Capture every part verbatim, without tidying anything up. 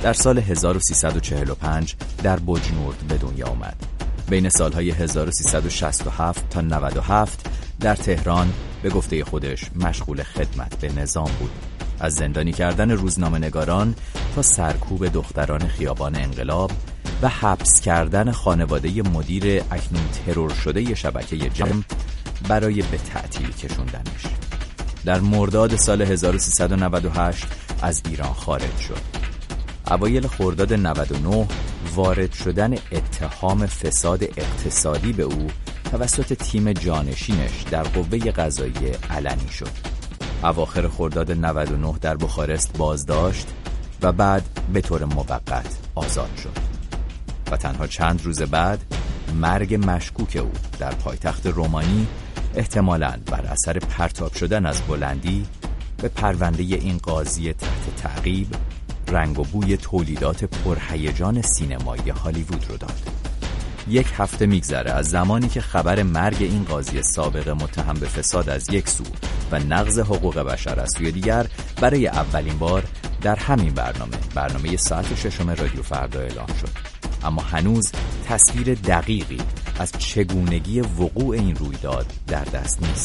در سال هزار و سیصد و چهل و پنج در بجنورد به دنیا آمد. بین سالهای هزار و سیصد و شصت و هفت تا نود و هفت در تهران به گفته خودش مشغول خدمت به نظام بود. از زندانی کردن روزنامه‌نگاران تا سرکوب دختران خیابان انقلاب و حبس کردن خانواده مدیر اکنون ترور شده شبکه جم برای به تعطیل کشوندنش. در مرداد سال هزار و سیصد و نود و هشت از ایران خارج شد. اوایل خرداد نود و نه وارد شدن اتهام فساد اقتصادی به او توسط تیم جانشینش در قوه قضاییه علنی شد. اواخر خرداد نود و نه در بخارست بازداشت و بعد به طور موقت آزاد شد و تنها چند روز بعد مرگ مشکوک او در پایتخت رومانی احتمالاً بر اثر پرتاب شدن از بلندی به پرونده این قاضی تحت تعقیب رنگ و بوی تولیدات پرهیجان سینمایی هالیوود رو داد. یک هفته میگذره از زمانی که خبر مرگ این قاضی سابق متهم به فساد از یک سو و نقض حقوق بشر از سوی دیگر برای اولین بار در همین برنامه برنامه ساعت ششم رادیو فردا اعلام شد. اما هنوز تصویر دقیقی از چگونگی وقوع این رویداد در دست نیست.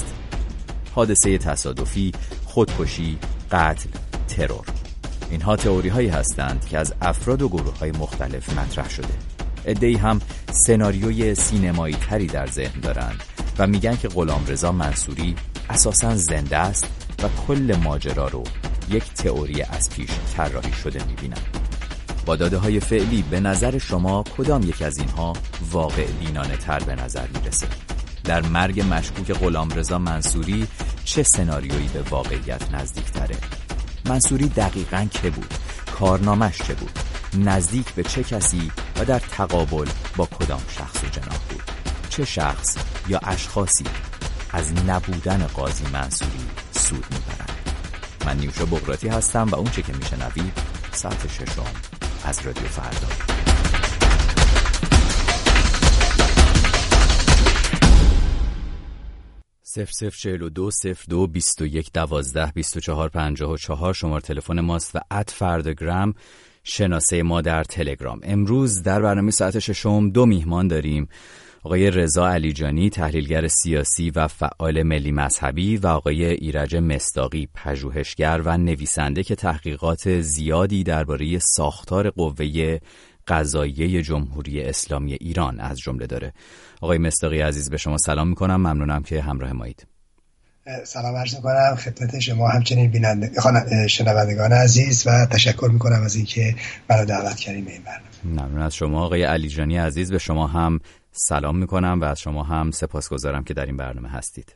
حادثه تصادفی، خودکشی، قتل، ترور، اینها تئوری هایی هستند که از افراد و گروه های مختلف مطرح شده. عده‌ای هم سناریوی سینمایی تری در ذهن دارند و میگن که غلامرضا منصوری اساساً زنده است و کل ماجرا رو یک تئوری از پیش طراحی شده میبینن. با داده های فعلی به نظر شما کدام یک از اینها واقع بینانه تر به نظر میرسه؟ در مرگ مشکوک غلامرضا منصوری چه سناریویی به واقعیت نزدیک تره؟ منصوری دقیقاً که بود؟ کارنامش چه بود؟ نزدیک به چه کسی و در تقابل با کدام شخص و جناح بود؟ چه شخص یا اشخاصی از نبودن قاضی منصوری سود میبرند؟ من نیوشا بغراتی هستم و اون چه که میشنوید ساعت ششم از رادیو فردا. صفر صفر چهل و دو صفر دو بیست و یک دوازده بیست و چهار پنجاه و چهار شماره تلفن ماست و ات فرداگرام شناسه ما در تلگرام. امروز در برنامه ساعت ششم دو میهمان داریم: آقای رضا علیجانی، تحلیلگر سیاسی و فعال ملی مذهبی، و آقای ایرج مصداقی، پژوهشگر و نویسنده که تحقیقات زیادی درباره ساختار قوه قضاییه جمهوری اسلامی ایران از جمله داره. آقای مصداقی عزیز، به شما سلام میکنم، ممنونم که همراه مایید. سلام عرض میکنم خدمت شما، همچنین بیننده شنوندگان عزیز، و تشکر میکنم از اینکه منو دعوت کردید به این برنامه. ممنون از شما. آقای علیجانی عزیز، به شما هم سلام میکنم و از شما هم سپاسگزارم که در این برنامه هستید.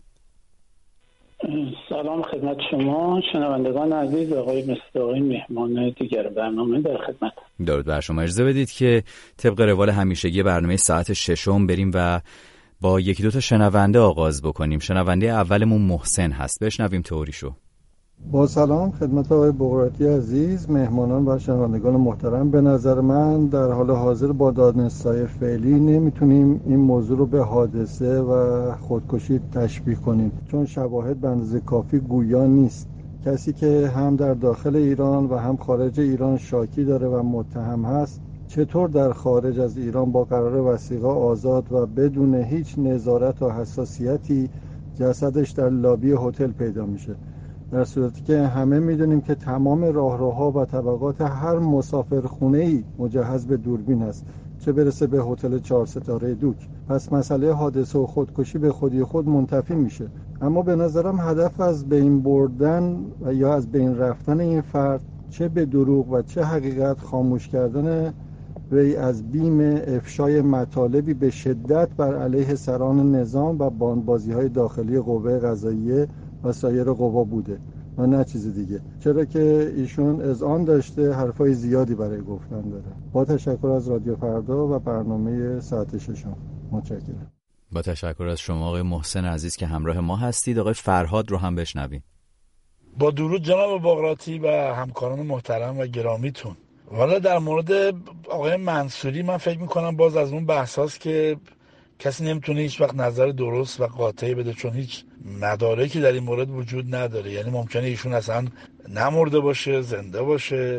سلام خدمت شما شنوندگان عزیز، آقای مصداقی مهمان دیگر برنامه در خدمت. درود بر شما. اجازه بدید که طبق روال همیشگی برنامه ساعت ششم بریم و با یکی دو تا شنونده آغاز بکنیم. شنونده اولمون محسن هست، بشنویم تئوریشو. با سلام خدمت آقای بغراتی عزیز، مهمانان و شنوندگان محترم. به نظر من در حال حاضر با دادنستای فعلی نمیتونیم این موضوع رو به حادثه و خودکشی تشبیه کنیم، چون شواهد به اندازه کافی گویا نیست. کسی که هم در داخل ایران و هم خارج ایران شاکی داره و متهم هست، چطور در خارج از ایران با قرار وثیقه آزاد و بدون هیچ نظارت و حساسیتی جسدش در لابی هتل پیدا میشه، در صورتی که همه میدونیم که تمام راهروها و طبقات هر مسافرخونه‌ای مجهز به دوربین است، چه برسه به هتل چهار ستاره دوک. پس مسئله حادثه و خودکشی به خودی خود منتفی میشه. اما به نظرم هدف از بین بردن و یا از بین رفتن این فرد، چه به دروغ و چه حقیقت، خاموش کردن وی از بیم افشای مطالبی به شدت بر علیه سران نظام و بانبازی‌های داخلی قوه قضاییه و سایر قوا بوده و نه چیز دیگه، چرا که ایشون اذعان داشته حرفای زیادی برای گفتن داره. با تشکر از رادیو فردا و برنامه ساعت ششم. متشکرم. با تشکر از شما آقای محسن عزیز که همراه ما هستید. آقای فرهاد رو هم بشنویم. با درود جناب بغراتی و همکاران محترم و گرامیتون. والا در مورد آقای منصوری من فکر میکنم باز از اون بحث هاست که کسی نمیتونه هیچ وقت نظر درست و قاطعی بده، چون هیچ مدارکی در این مورد وجود نداره. یعنی ممکنه ایشون اصلا نمرده باشه، زنده باشه،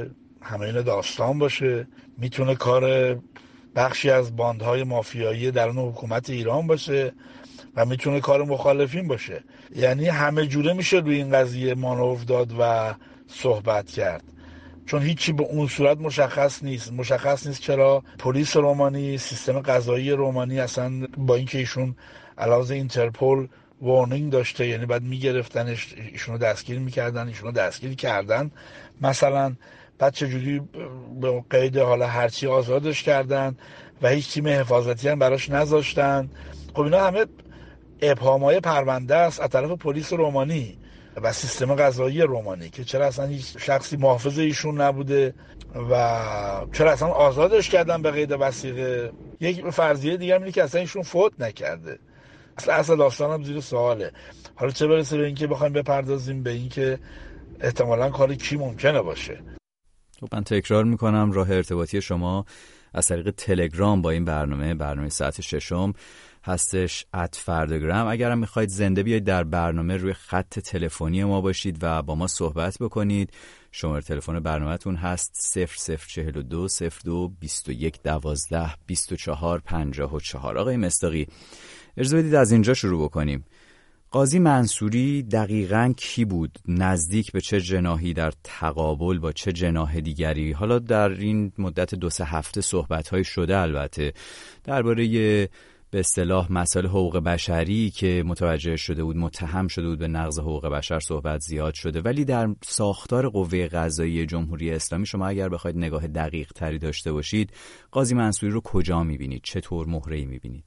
همه این داستان باشه، میتونه کار بخشی از باندهای مافیایی درون حکومت ایران باشه و میتونه کار مخالفین باشه. یعنی همه جوره میشه روی این قضیه مانور داد و صحبت کرد، چون هیچی به اون صورت مشخص نیست. مشخص نیست چرا پلیس رومانی، سیستم قضایی رومانی اصلا با اینکه ایشون علاوه اینترپول وارنینگ داشته، یعنی بعد میگرفتنش، ایشونو دستگیر میکردن، ایشونو دستگیر کردن مثلا، بعد چجوری به قید حالا هرچی آزادش کردن و هیچ تیم حفاظتی هم براش نذاشتن. خب اینا همه ابهامای پرونده است از طرف پلیس رومانی و سیستم قضایی رومانی که چرا اصلا هیچ شخصی محافظ ایشون نبوده و چرا اصلا آزادش کردن به قید وثیقه. یک فرضیه دیگه اینه که اصلا ایشون فوت نکرده. اصلا اصلا داستانم زیر سواله. حالا چه برسه به اینکه بخوایم بپردازیم به اینکه احتمالاً کاری کی ممکنه باشه. خب من تکرار میکنم راه ارتباطی شما از طریق تلگرام با این برنامه برنامه ساعت ششم هستش ات فردگرام. اگرم میخواید زنده بیاید در برنامه روی خط تلفنی ما باشید و با ما صحبت بکنید، شماره تلفن برنامه‌تون هست صفر صفر چهل و دو صفر دو بیست و یک دوازده بیست و چهار پنجاه و چهار. آقای مصداقی اجازه بدید از اینجا شروع بکنیم. قاضی منصوری دقیقاً کی بود؟ نزدیک به چه جناحی در تقابل با چه جناح دیگری؟ حالا در این مدت دو سه هفته صحبت‌های شده البته درباره به اصطلاح مسائل حقوق بشری که متوجه شده بود، متهم شده بود به نقض حقوق بشر صحبت زیاد شده، ولی در ساختار قوه قضاییه جمهوری اسلامی شما اگر بخواید نگاه دقیق تری داشته باشید، قاضی منصوری رو کجا می‌بینید؟ چطور مهره‌ای می‌بینید؟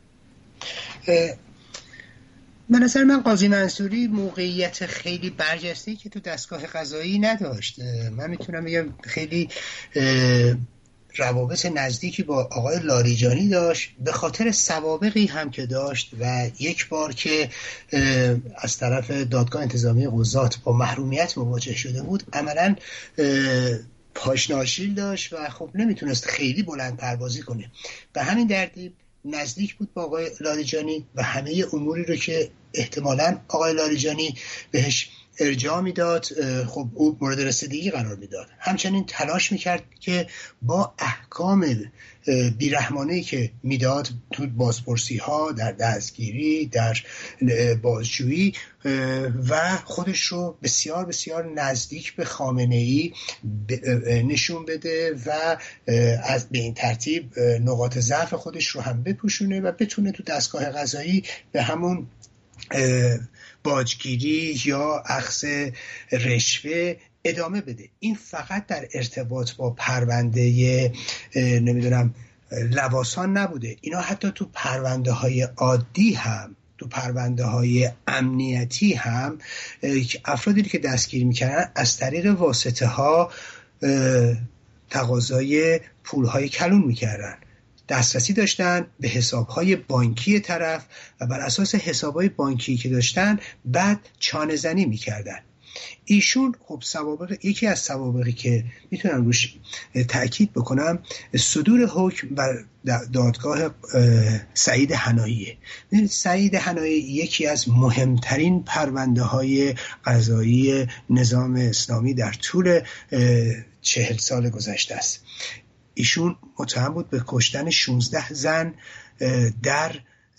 به نظر من قاضی منصوری موقعیت خیلی برجسته‌ای که تو دستگاه قضایی نداشت. من میتونم بگم خیلی روابط نزدیکی با آقای لاریجانی داشت، به خاطر سوابقی هم که داشت و یک بار که از طرف دادگاه انتظامی قضات با محرومیت مواجه شده بود، عملاً پاشناشیل داشت و خب نمیتونست خیلی بلند پروازی کنه. به همین ترتیب نزدیک بود با آقای لاریجانی و همه اموری رو که احتمالاً آقای لاریجانی بهش ارجاع میداد خب او مورد رسیدگی قرار میداد. همچنین تلاش میکرد که با احکام بیرحمانه‌ای که میداد تو بازپرسی ها، در دستگیری، در بازجویی و خودش رو بسیار بسیار نزدیک به خامنه‌ای نشون بده و از به این ترتیب نقاط ضعف خودش رو هم بپوشونه و بتونه تو دستگاه قضایی به همون باجگیری یا اخذ رشوه ادامه بده. این فقط در ارتباط با پرونده نمیدونم لواسان نبوده، اینا حتی تو پرونده های عادی هم، تو پرونده های امنیتی هم افرادی که دستگیر میکنن از طریق واسطه ها تقاضای پول های کلون میکردن، دسترسی داشتن به حساب‌های بانکی طرف و بر اساس حساب‌های بانکی که داشتن بعد چانه زنی می‌کردن. ایشون خب سوابق، یکی از سوابقی که میتونم روش تأکید بکنم صدور حکم بر دادگاه سعید حناییه. ببینید سعید حنایی یکی از مهمترین پرونده‌های قضایی نظام اسلامی در طول چهل سال گذشته است. ایشون متهم بود به کشتن شانزده زن در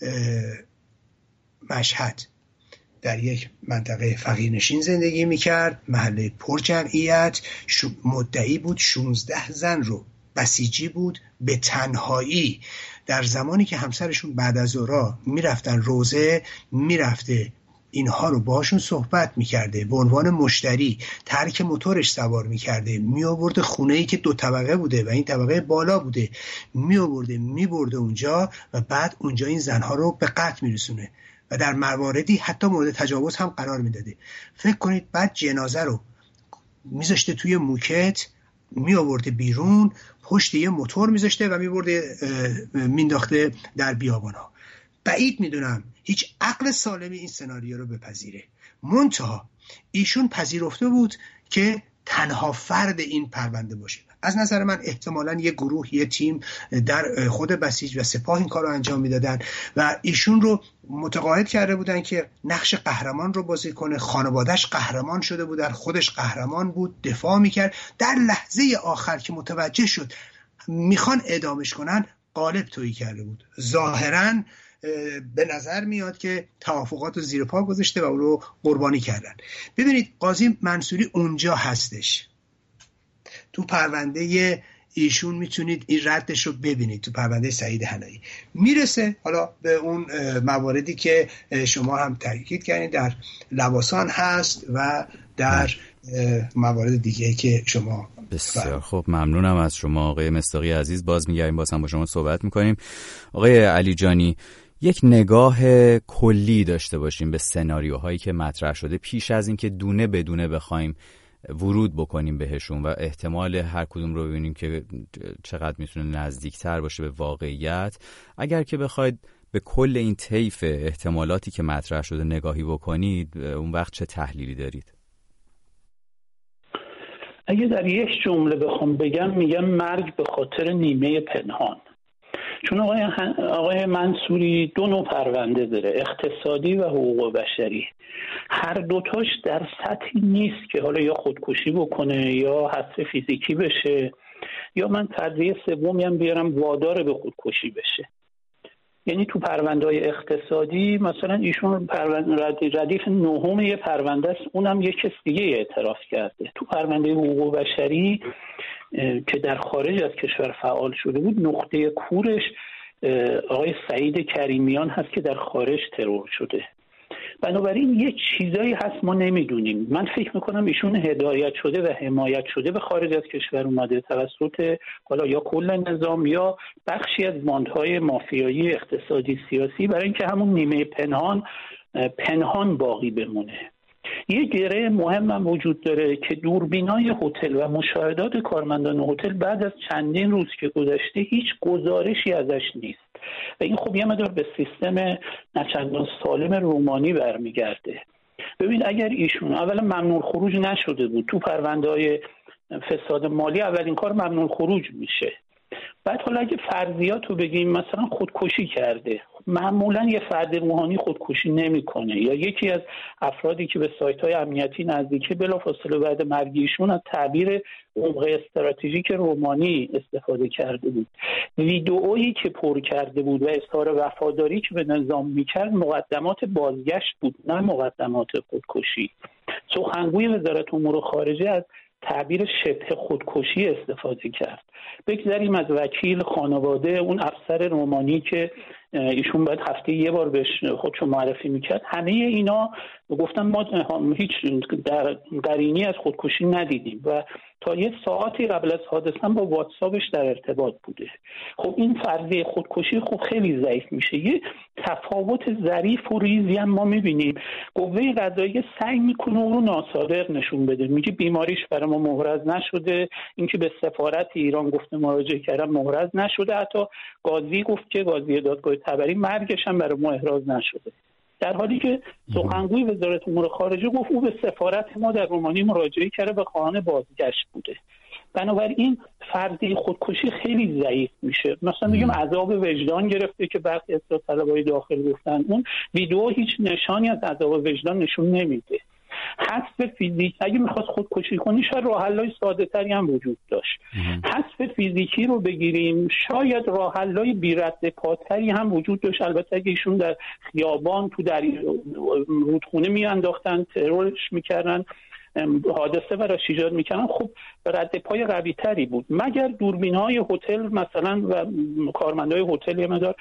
مشهد. در یک منطقه فقیرنشین زندگی میکرد، محله پر جمعیت، مدعی بود شانزده زن رو بسیجی بود به تنهایی. در زمانی که همسرشون بعد از ظهر میرفتن روزه، میرفته اینها رو باهاشون صحبت میکرده، به عنوان مشتری ترک موتورش سوار میکرده، میآورده خونه‌ای که دو طبقه بوده و این طبقه بالا بوده، میآورده میبرده اونجا و بعد اونجا این زنها رو به قتل میرسونه و در مواردی حتی مورد تجاوز هم قرار میداده. فکر کنید بعد جنازه رو میذاشته توی موکت، میآورده بیرون، پشت یه موتور میذاشته و میبرده مینداخته در بیابان‌ها. بعید میدونم هیچ عقل سالمی این سناریو رو بپذیره. منتها ایشون پذیرفته بود که تنها فرد این پرونده باشه. از نظر من احتمالاً یه گروه، یه تیم در خود بسیج و سپاه این کار رو انجام میدادن و ایشون رو متقاعد کرده بودن که نقش قهرمان رو بازی کنه. خانواده‌اش قهرمان شده بود، خودش قهرمان بود، دفاع میکرد. در لحظه آخر که متوجه شد میخوان اعدامش کنن، قالب تویی کرده بود. ظاهراً به نظر میاد که توافقات رو زیر پا گذاشته و اون رو قربانی کردن. ببینید قاضی منصوری اونجا هستش، تو پرونده ایشون میتونید این ردش رو ببینید، تو پرونده سعید حنایی میرسه حالا به اون مواردی که شما هم تاکید کردید در لواسان هست و در موارد دیگه که شما. بسیار خب، ممنونم از شما آقای مصداقی عزیز. باز میگردیم، باز هم با شما صحبت میکنیم. آقای علیجانی، یک نگاه کلی داشته باشیم به سناریوهایی که مطرح شده پیش از این که دونه بدونه بخوایم ورود بکنیم بهشون و احتمال هر کدوم رو ببینیم که چقدر میتونه نزدیکتر باشه به واقعیت. اگر که بخواید به کل این طیف احتمالاتی که مطرح شده نگاهی بکنید، اون وقت چه تحلیلی دارید؟ اگه در یک جمله بخوام بگم، میگم مرگ به خاطر نیمه پنهان. چون آقای, آقای منصوری دو نوع پرونده داره، اقتصادی و حقوق بشری. هر دوتاش در سطحی نیست که حالا یا خودکشی بکنه یا حذف فیزیکی بشه یا من فرضیه سومی هم بیارم وادار به خودکشی بشه. یعنی تو پرونده‌های اقتصادی مثلا ایشون پرونده ردیف نهم یه پرونده است، اونم یک کس دیگه اعتراف کرده. تو پرونده حقوق بشری که در خارج از کشور فعال شده بود، نقطه کورش آقای سعید کریمیان هست که در خارج ترور شده. بنابراین یه چیزایی هست ما نمیدونیم. من فکر میکنم ایشون هدایت شده و حمایت شده به خارج از کشور اومده توسط حالا یا کل نظام یا بخشی از باندهای مافیایی اقتصادی سیاسی، برای اینکه همون نیمه پنهان پنهان باقی بمونه. یه گره مهم هم وجود داره که دوربینای هتل و مشاهدات کارمندان هتل بعد از چندین روز که گذشته هیچ گزارشی ازش نیست و این خب یه مقدار به سیستم نچندان سالم رومانی برمیگرده. ببین اگر ایشون اولا ممنوع خروج نشده بود، تو پرونده‌های فساد مالی اولین کار ممنوع خروج میشه. بعد حالا اگه فرضیات رو بگیم مثلا خودکشی کرده، معمولا یه فرد روحانی خودکشی نمیکنه یا یکی از افرادی که به سایت‌های امنیتی نزدیکه بلافاصله بعد مرگ ایشون از تعبیر عمق استراتژیک رومانی استفاده کرده بود. ویدئویی که پر کرده بود و اظهار وفاداری که به نظام میکرد مقدمات بازگشت بود، نه مقدمات خودکشی. سخنگوی وزارت امور خارجه از تعبیر شبه خودکشی استفاده کرد. بگذاریم از وکیل خانواده اون افسر رومانی که ایشون باید هفته یه بار بهش خودشو معرفی میکرد، همه اینا گفتن ما هیچ در قرینی از خودکشی ندیدیم و تا یه ساعتی قبل از حادثه هم با واتساپش در ارتباط بوده. خب این فرضیه خودکشی خب خیلی ضعیف میشه. یه تفاوت ظریف و ریزی هم ما میبینیم. قوه قضاییه سعی میکنه اون رو ناصادق نشون بده، میگه بیماریش برای ما محرز نشده، اینکه به سفارت ایران گفته مراجعه کردن محرز نشده، حتی قاضی گفت که قاضی دادگاه تبری مرگش هم برای ما احراز نشده، در حالی که سخنگوی وزارت امور خارجه گفت او به سفارت ما در رومانی مراجعه کرده و خواهان بازگشت بوده. بنابراین فرضیه خودکشی خیلی ضعیف میشه. مثلا میگم عذاب وجدان گرفته که برخی اصلاح طلبای داخل گفتن، اون ویدیو هیچ نشانی از عذاب وجدان نشون نمیده. حذف فیزیک اگه میخواست خودکشی کنی شاید راه حل‌های ساده‌تری هم وجود داشت. حذف فیزیکی رو بگیریم شاید راه حل‌های بی رد پاتری هم وجود داشت. البته اگه ایشون در خیابان تو در رودخونه میانداختن، ترورش میکردن، حادثه براش ایجاد میکنن، خب رد پای قوی تری بود. مگر دوربین‌های هتل مثلا و کارمندای هتل یه مقدار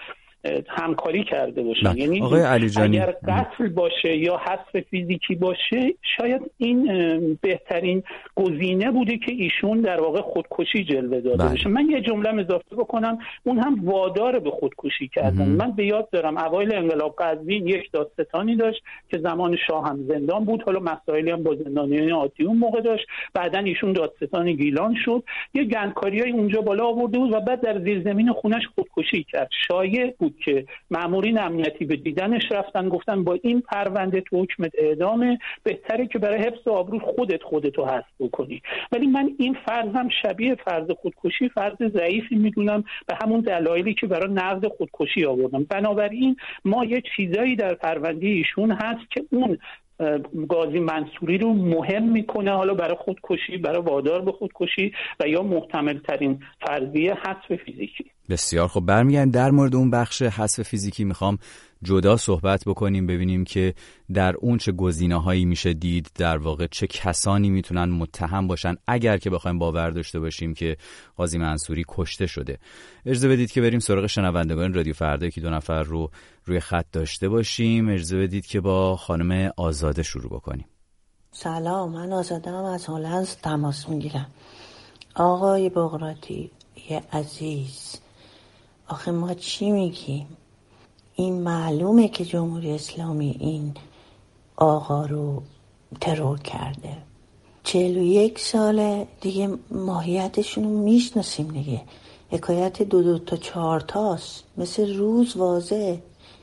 همکاری کرده باشن. یعنی اگر قتل باشه یا حذف فیزیکی باشه شاید این بهترین گزینه بوده که ایشون در واقع خودکشی جلوه داده باشه. من یه جمله اضافه بکنم، اون هم وادار به خودکشی کردن. من به یاد دارم اوایل انقلاب قزوین یک دادستانی داشت که زمان شاه هم زندان بود، حالا مسائلی هم با زندانیان عادی اون موقع داشت، بعدن ایشون دادستان گیلان شد، یه گندکاریای اونجا بالا آورده بود و بعد در زیرزمین خونش خودکشی کرد. شایع بود بود که مامورین امنیتی به دیدنش رفتن، گفتن با این پرونده تو حکمت اعدامه، بهتره که برای حفظ آبرو خودت خودتو حذف بکنی. ولی من این فرضم شبیه فرض خودکشی فرض ضعیفی میدونم به همون دلایلی که برای نقد خودکشی آوردم. بنابراین ما یه چیزایی در پرونده ایشون هست که اون قاضی منصوری رو مهم میکنه، حالا برای خودکشی، برای وادار به خودکشی و یا محتمل ترین فرضیه حذف فیزیکی. بسیار خب، برمیگردیم در مورد اون بخش حذف فیزیکی میخوام جدا صحبت بکنیم، ببینیم که در اون چه گزینه‌هایی میشه دید، در واقع چه کسانی میتونن متهم باشن اگر که بخوایم باور داشته باشیم که قاضی منصوری کشته شده. اجازه بدید که بریم سراغ شنوندگان رادیو فردا که دو نفر رو روی خط داشته باشیم. اجازه بدید که با خانم آزاده شروع بکنیم. سلام، من آزاده هم از هلند تماس میگیرم. آقای بغراتی یه عزیز، آخه ما چی میگیم؟ این معلومه که جمهوری اسلامی این آقا رو ترور کرده. چهل و یک ساله دیگه، ماهیتشون رو میشناسیم دیگه. حکایت دو دو تا چهار تاست، مثل روز واضح.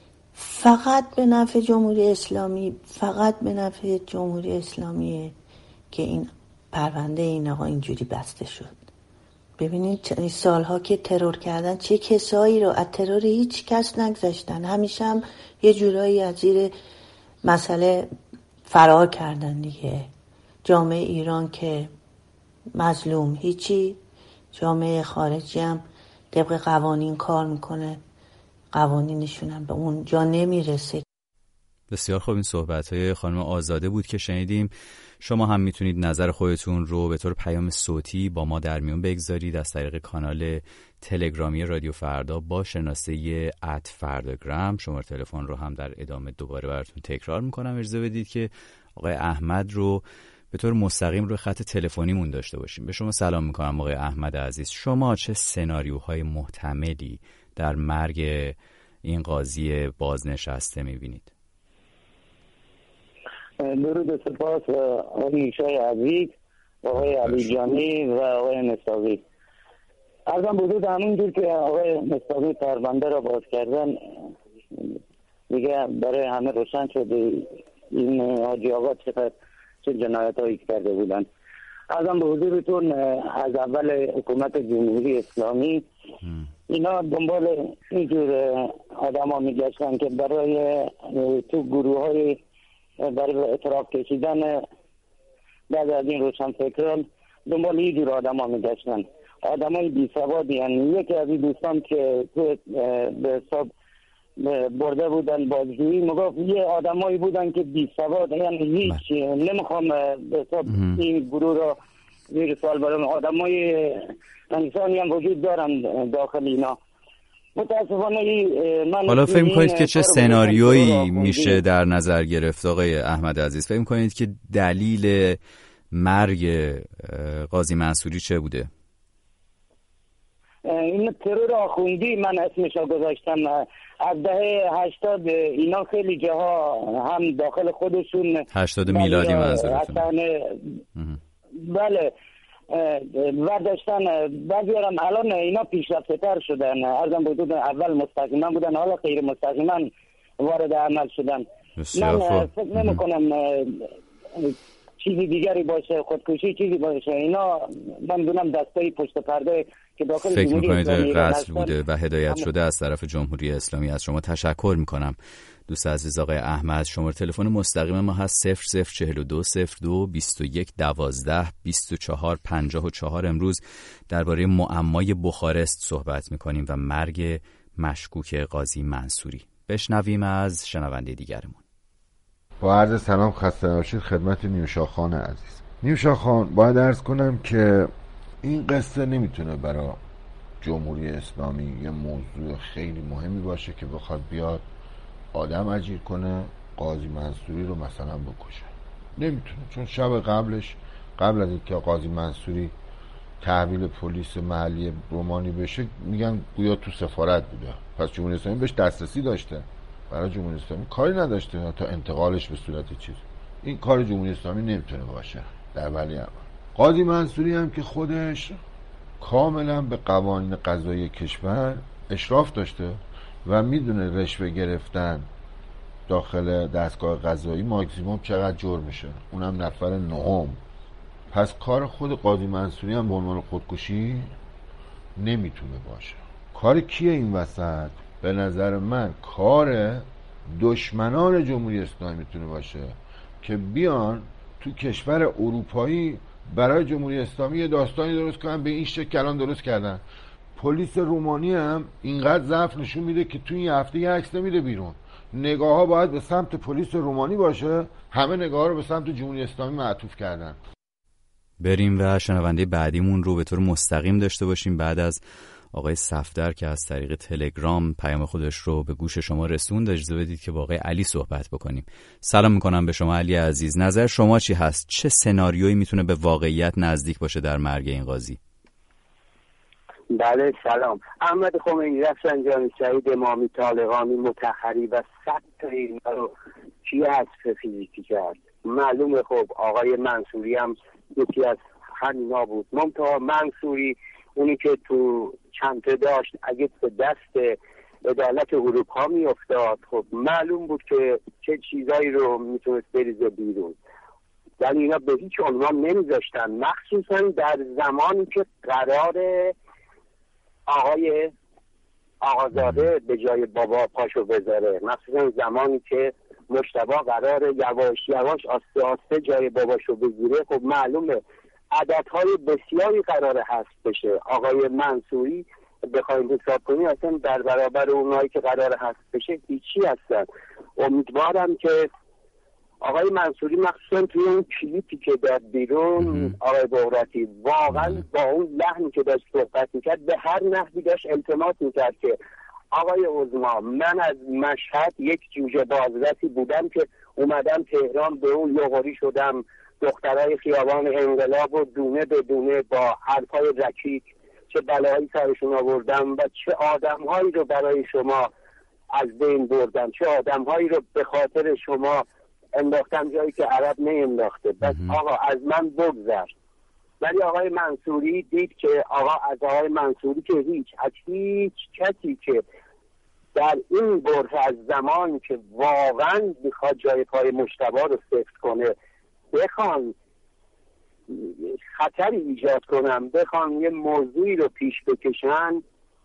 فقط به نفع جمهوری اسلامی، فقط به نفع جمهوری اسلامیه که این پرونده این آقا اینجوری بسته شد. ببینید چند سالها که ترور کردن، چه کسایی رو از ترور هیچ کس نگذاشتن، همیشه هم یه جورایی از زیر مسئله فرار کردن دیگه. جامعه ایران که مظلوم هیچی، جامعه خارجی هم طبق قوانین کار میکنه، قوانینشون هم به اون جا نمیرسه. بسیار خوب، این صحبت‌های خانم آزاده بود که شنیدیم. شما هم میتونید نظر خودتون رو به طور پیام صوتی با ما در میون بگذارید از طریق کانال تلگرامی رادیو فردا با شناسه ات فرداگرام. شماره تلفن رو هم در ادامه دوباره براتون تکرار میکنم. اجازه بدید که آقای احمد رو به طور مستقیم روی خط تلفنیمون داشته باشیم. به شما سلام میکنم آقای احمد عزیز. شما چه سناریوهای محتملی در مرگ این قاضی بازنشسته میبینید؟ درود، سپاس آقای نیشای عزیز، آقای علی جانی و آقای نستاقی. ارزم بزرگ همونجور که آقای نستاقی پرونده را باز کردن دیگه برای همه روشن شده این حاجی آقا چقدر چه جنایت هایی کرده بودن. ارزم به حضورتون از اول حکومت جمهوری اسلامی اینا دنبال اینجور آدم ها میگشتن که برای تو گروه های برای اعتراف کشیدن بعد از این روشن فکران دنبال یه جور آدم ها میگشتن. آدم های بی سوادی. یعنی یکی از این دوستان که تو به حساب برده بودن بازجویی مگفت یه آدم هایی بودن که بی سواد، یعنی هیچ نمیخوام به حساب این گروه را زیر سوال برم. آدم های انسانی هم وجود دارن داخل اینا. متاسفانه من حالا فکر می‌کنید که چه سناریویی میشه در نظر گرفت آقای احمد عزیز؟ فکر می‌کنید که دلیل مرگ قاضی منصوری چه بوده؟ این ترور آخوندی من اسمش رو گذاشتم. از دهه هشتاد اینا خیلی جاها هم داخل خودشون هشتاد میلادی منظورتونه؟ بله و داشتن بعضی هم الان اینا پیشرفته تر شدن. ارزم بودن اول مستقیما بودن، حالا غیر مستقیما وارد عمل شدن. من فکر نمی کنم چیزی دیگری باشه، خودکشی چیزی باشه. اینا من دونم دستای پشت پرده که داخل فکر میکنید قتل بوده و هدایت شده از طرف جمهوری اسلامی. از شما تشکر میکنم دوست عزیز آقای احمد. شماره تلفن مستقیم ما هست صفر صفر چهل و دو صفر دو بیست و یک دوازده بیست و چهار پنجاه و چهار. امروز درباره معمای بخارست صحبت میکنیم و مرگ مشکوک قاضی منصوری. بشنویم از شنونده دیگرمون. با عرض سلام، خسته نباشید خدمت نیوشا خان عزیز. نیوشا خان، باید عرض کنم که این قصه نمیتونه برای جمهوری اسلامی یه موضوع خیلی مهمی باشه که بخواد بیاد آدم اجیر کنه قاضی منصوری رو مثلا بکشه. نمیتونه، چون شب قبلش قبل از اینکه قاضی منصوری تحویل پلیس محلی رومانی بشه میگن گویا تو سفارت بوده. پس جمهوری اسلامی بهش دسترسی داشته، برای جمهوری اسلامی کاری نداشته تا انتقالش به صورت چیز. این کار جمهوری اسلامی نمیتونه باشه در ولی امر. قاضی منصوری هم که خودش کاملا به قوانین قضایی کشور اشراف داشته، و میدونه رشوه گرفتن داخل دستگاه قضایی ماکسیموم چقدر جرم میشه، اونم نفر نهم. پس کار خود قاضی منصوری هم به عنوان خودکشی نمیتونه باشه. کار کیه این وسط؟ به نظر من کار دشمنان جمهوری اسلامی میتونه باشه که بیان تو کشور اروپایی برای جمهوری اسلامی یه داستانی درست کنن به این شکل الان درست کردن. پلیس رومانی هم اینقدر ضعف نشون میده که تو این هفته یه عکس نمیده بیرون. نگاه ها باید به سمت پلیس رومانی باشه، همه نگاه ها رو به سمت جمهوری اسلامی معطوف کردن. بریم و شنونده بعدیمون رو به طور مستقیم داشته باشیم بعد از آقای صفدر که از طریق تلگرام پیام خودش رو به گوش شما رسوند. اجازه بدید که با آقای علی صحبت بکنیم. سلام میکنم به شما علی عزیز، نظر شما چی هست؟ چه سناریویی میتونه به واقعیت نزدیک باشه در مرگ این قاضی؟ بله سلام. احمد خمینی، رفسنجانی، سعید امامی، طالقانی، مطهری و صد تا اینا رو کی حذف فیزیکی کرد؟ معلومه. خب آقای منصوری هم یکی از همینا بود. منتها منصوری اونی که تو چنته داشت اگه به دست عدالت اروپا می افتاد خب معلوم بود که چه چیزایی رو میتونست بریزه بیرون، ولی اینا به هیچ عنوان نمیذاشتن، مخصوصا در زمانی که قرار آقای آقازاده به جای بابا پاشو بذاره، مخصوصا زمانی که مجتبی قرار یواش یواش آسته آسته جای باباشو بگیره. خب معلومه عددهای بسیاری قرار حذف بشه. آقای منصوری بخوایم حساب کنیم اصلا در برابر اونایی که قرار حذف بشه هیچی هستن. امیدوارم که آقای منصوری مخصوصا توی اون کلیپی که داد بیرون آقای بغراتی واقعا با اون لحنی که داشت صحبت میکرد به هر نحوی داشت التماس میکرد که آقای عظما من از مشهد یک جوجه بازرسی بودم که اومدم تهران به اون یغوری شدم، دخترای خیابان انقلاب و دونه به دونه با حرفای رکیک چه بلایی سرشون آوردم و چه آدمهایی رو برای شما از بین بردم، چه آدمهایی رو به خاطر شما انداختم جایی که عرب نه انداخته. بس آقا از من بگذر. ولی آقای منصوری دید که آقا از آقای منصوری که هیچ از هیچ کسی که در این بره از زمانی که واقعا میخواد جای پای مجتبی رو سفت کنه بخوان خطری ایجاد کنم، بخوان یه موضوعی رو پیش بکشن،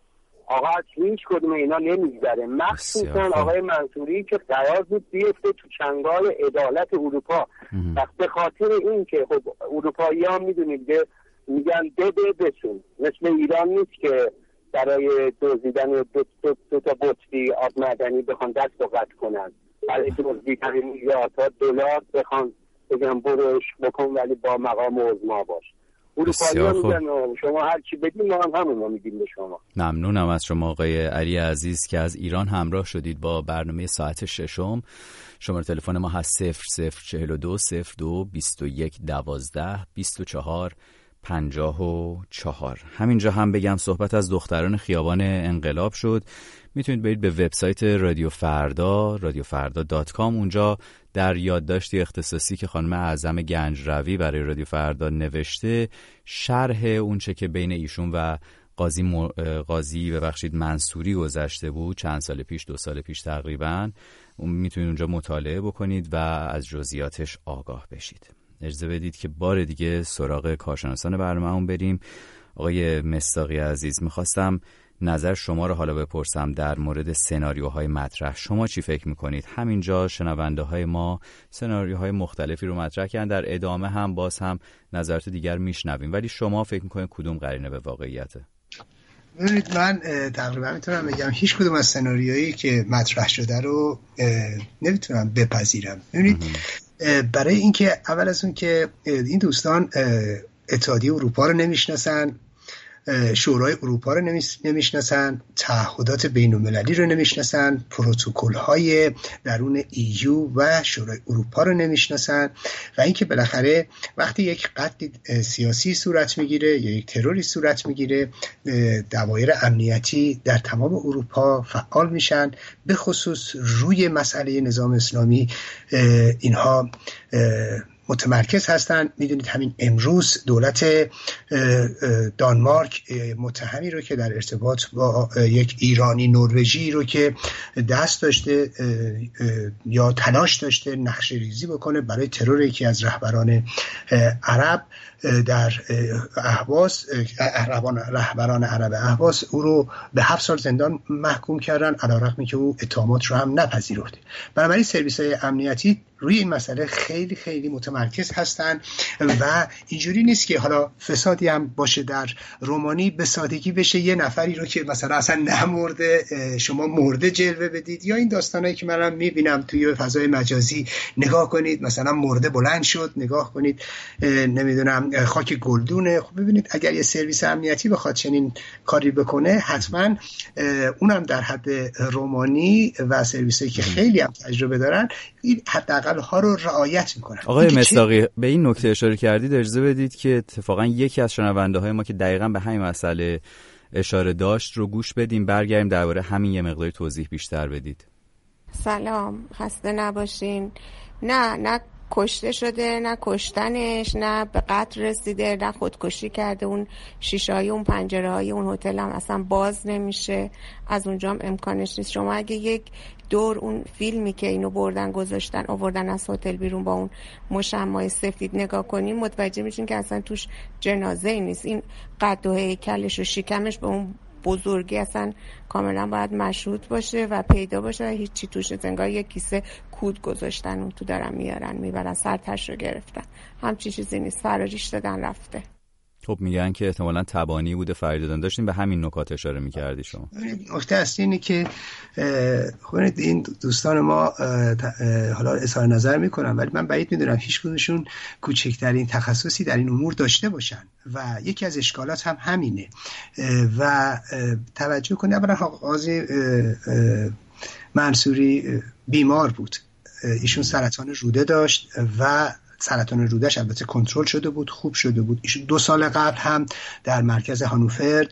آقا از هیچ کدوم اینا نمیگذره. مخصوصا آقای منصوری که قرار بود بیفته تو چنگال عدالت اروپا و به خاطر این که خب اروپایی ها میدونید میگن بده بسون، مثل ایران نیست که برای دزدیدن دو, دو, دو تا بطری آب معدنی بخوان دست رو قطع کنن، برای دزدیدن میلیاردها دلار بخوان بگم برو عشق بکن ولی با مقام عظما باش. بسیار خوب. شما هر چی بدید ما هم همون رو میدیم به شما. ممنونم از شما آقای علی عزیز که از ایران همراه شدید با برنامه ساعت ششم. شماره تلفن ما هست صفر صفر چهل و دو صفر دو بیست و یک دوازده بیست و چهار پنجاه و چهار. همینجا هم بگم صحبت از دختران خیابان انقلاب شد. میتونید برید به وبسایت رادیو فردا رادیو فردا دات کام. اونجا در یادداشتی اختصاصی که خانم اعظم گنجروی برای رادیو فردا نوشته شرح اونچه که بین ایشون و قاضی م... قاضی ببخشید منصوری گذشته بود چند سال پیش، دو سال پیش تقریبا، میتونید اونجا مطالعه بکنید و از جزئیاتش آگاه بشید. اجازه بدید که بار دیگه سراغ کارشناسان برنامه‌مون بریم. آقای مصداقی عزیز، میخواستم نظر شما رو حالا بپرسم در مورد سناریوهای مطرح. شما چی فکر میکنید؟ همینجا شنونده های ما سناریوهای مختلفی رو مطرح کردن، در ادامه هم باز هم نظرات دیگر میشنویم، ولی شما فکر میکنید کدوم قرینه به واقعیته؟ ببینید من تقریبا میتونم بگم هیچ کدوم از سناریویی که مطرح شده رو نمیتونم بپذیرم. ببینید برای اینکه اول از اون که این دوستان اتحادیه اروپا رو نمیشناسن، شورای اروپا رو نمیشناسن، تعهدات بین المللی رو نمیشناسن، پروتکل های درون ایو و شورای اروپا رو نمیشناسن و اینکه بالاخره وقتی یک قتل سیاسی صورت میگیره یا یک تروری صورت میگیره دوایر امنیتی در تمام اروپا فعال میشن، به خصوص روی مسئله نظام اسلامی اینها متمرکز هستن. میدونید همین امروز دولت دانمارک متهمی رو که در ارتباط با یک ایرانی نروژی رو که دست داشته یا تلاش داشته نقشه ریزی بکنه برای ترور یکی از رهبران عرب در اهواز، رهبران عرب اهواز، او رو به هفت سال زندان محکوم کردن، علیرغم که او اتهامات رو هم نپذیرفته. بنابراین سرویس‌های امنیتی روی این مسئله خیلی خیلی متمرکز هستن و اینجوری نیست که حالا فسادی هم باشه در رومانی به سادگی بشه یه نفری رو که مثلا اصلا نمرده شما مرده جلوه بدید، یا این داستانایی که منم میبینم توی فضای مجازی، نگاه کنید مثلا مرده بلند شد، نگاه کنید نمیدونم خاک گلدونه. خب ببینید اگر یه سرویس امنیتی بخواد چنین کاری بکنه، حتما اونم در حد رومانی و سرویسایی که خیلی هم تجربه دارن این حداقل ها رو رعایت میکنن. آقای مصداقی به این نکته اشاره کردید، اجازه بدید که اتفاقا یکی از شنونده های ما که دقیقاً به همین مسئله اشاره داشت رو گوش بدیم، برگردیم درباره همین یه مقدار توضیح بیشتر بدید. سلام، خسته نباشین. نه نه کشته شده، نه کشتنش، نه به قتل رسیده، نه خودکشی کرده. اون شیشه‌های اون پنجره‌های اون هتل هم اصلا باز نمیشه، از اونجا هم امکانش نیست. شما اگه یک دور اون فیلمی که اینو بردن گذاشتن آوردن از هتل بیرون با اون مشمع سفید نگاه کنین، متوجه میشین که اصلا توش جنازه‌ای نیست. این قد و هیکلش و شکمش به اون بزرگی اصلا کاملا باید مشروط باشه و پیدا باشه و هیچی توش نیست. انگار یک کیسه کود گذاشتن اون تو، دارن میارن میبرن، سرتش رو گرفتن. همچی چیزی نیست، فراریش دادن رفته. خب میگن که احتمالاً تبانی بوده، فراری دادن. داشتین به همین نکات اشاره میکردی شما. نکته اصلی اینه که خب این دوستان ما حالا اظهار نظر میکنن، ولی من بعید میدونم هیچ کدومشون کوچکترین تخصصی در این امور داشته باشن و یکی از اشکالات هم همینه. و توجه کنید اولا قاضی منصوری بیمار بود، ایشون سرطان روده داشت و سرطان روده‌اش البته کنترل شده بود، خوب شده بود. ایشون دو سال قبل هم در مرکز هانوفر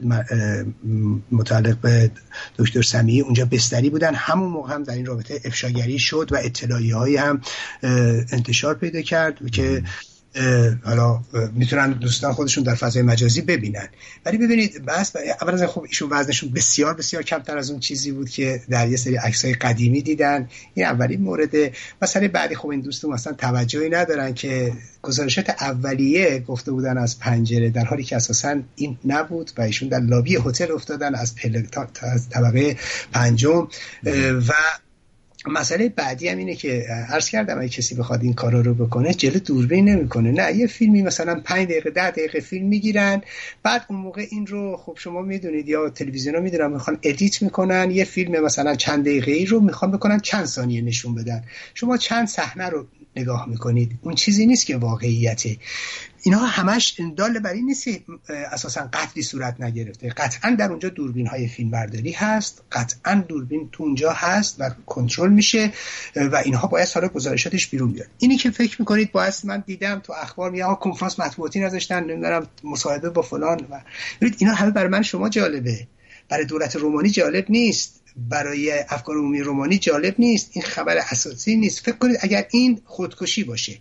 متعلق به دکتر سمیعی اونجا بستری بودن، همون موقع هم در این رابطه افشاگری شد و اطلاعیه‌هایی هم انتشار پیدا کرد که حالا میتونن دوستان خودشون در فضای مجازی ببینن. ولی ببینید بس اولا از خب ایشون وزنشون بسیار بسیار کمتر از اون چیزی بود که در یه سری عکسای قدیمی دیدن. این اولین مورد. مسئله بعدی خب این دوستان مثلا توجهی ندارن که گزارشات اولیه گفته بودن از پنجره، در حالی که اساسا این نبود و ایشون در لابی هتل افتادن از پله از طبقه پنجم. و مسئله بعدی هم اینه که عرض کردم اگه کسی بخواد این کارا رو بکنه جلو دوربین نمیکنه، نه یه فیلمی مثلا پنج دقیقه ده دقیقه فیلم میگیرن، بعد اون موقع این رو خب شما میدونید یا تلویزیونا میدونن میخوان ادیت میکنن، یه فیلم مثلا چند دقیقه‌ای رو میخوان بکنن چند ثانیه نشون بدن. شما چند صحنه رو نگاه میکنید، اون چیزی نیست که واقعیته. اینها همش دال بر این نیست اساسا قتلی صورت نگرفته. قطعا در اونجا دوربین های فیلم برداری هست، قطعا دوربین تو اونجا هست و کنترل میشه و اینها باید حالا گزارشاتش بیرون بیاد. اینی که فکر میکنید باید من دیدم تو اخبار میگه کنفرانس مطبوعاتی نذاشتن، نمیدونم مصاحبه با فلان، و ببینید اینا همه برای من شما جالبه، برای دولت رومانی جالب نیست، برای افکار عمومی رومانی جالب نیست، این خبر اساسی نیست. فکر کنید اگر این خودکشی باشه،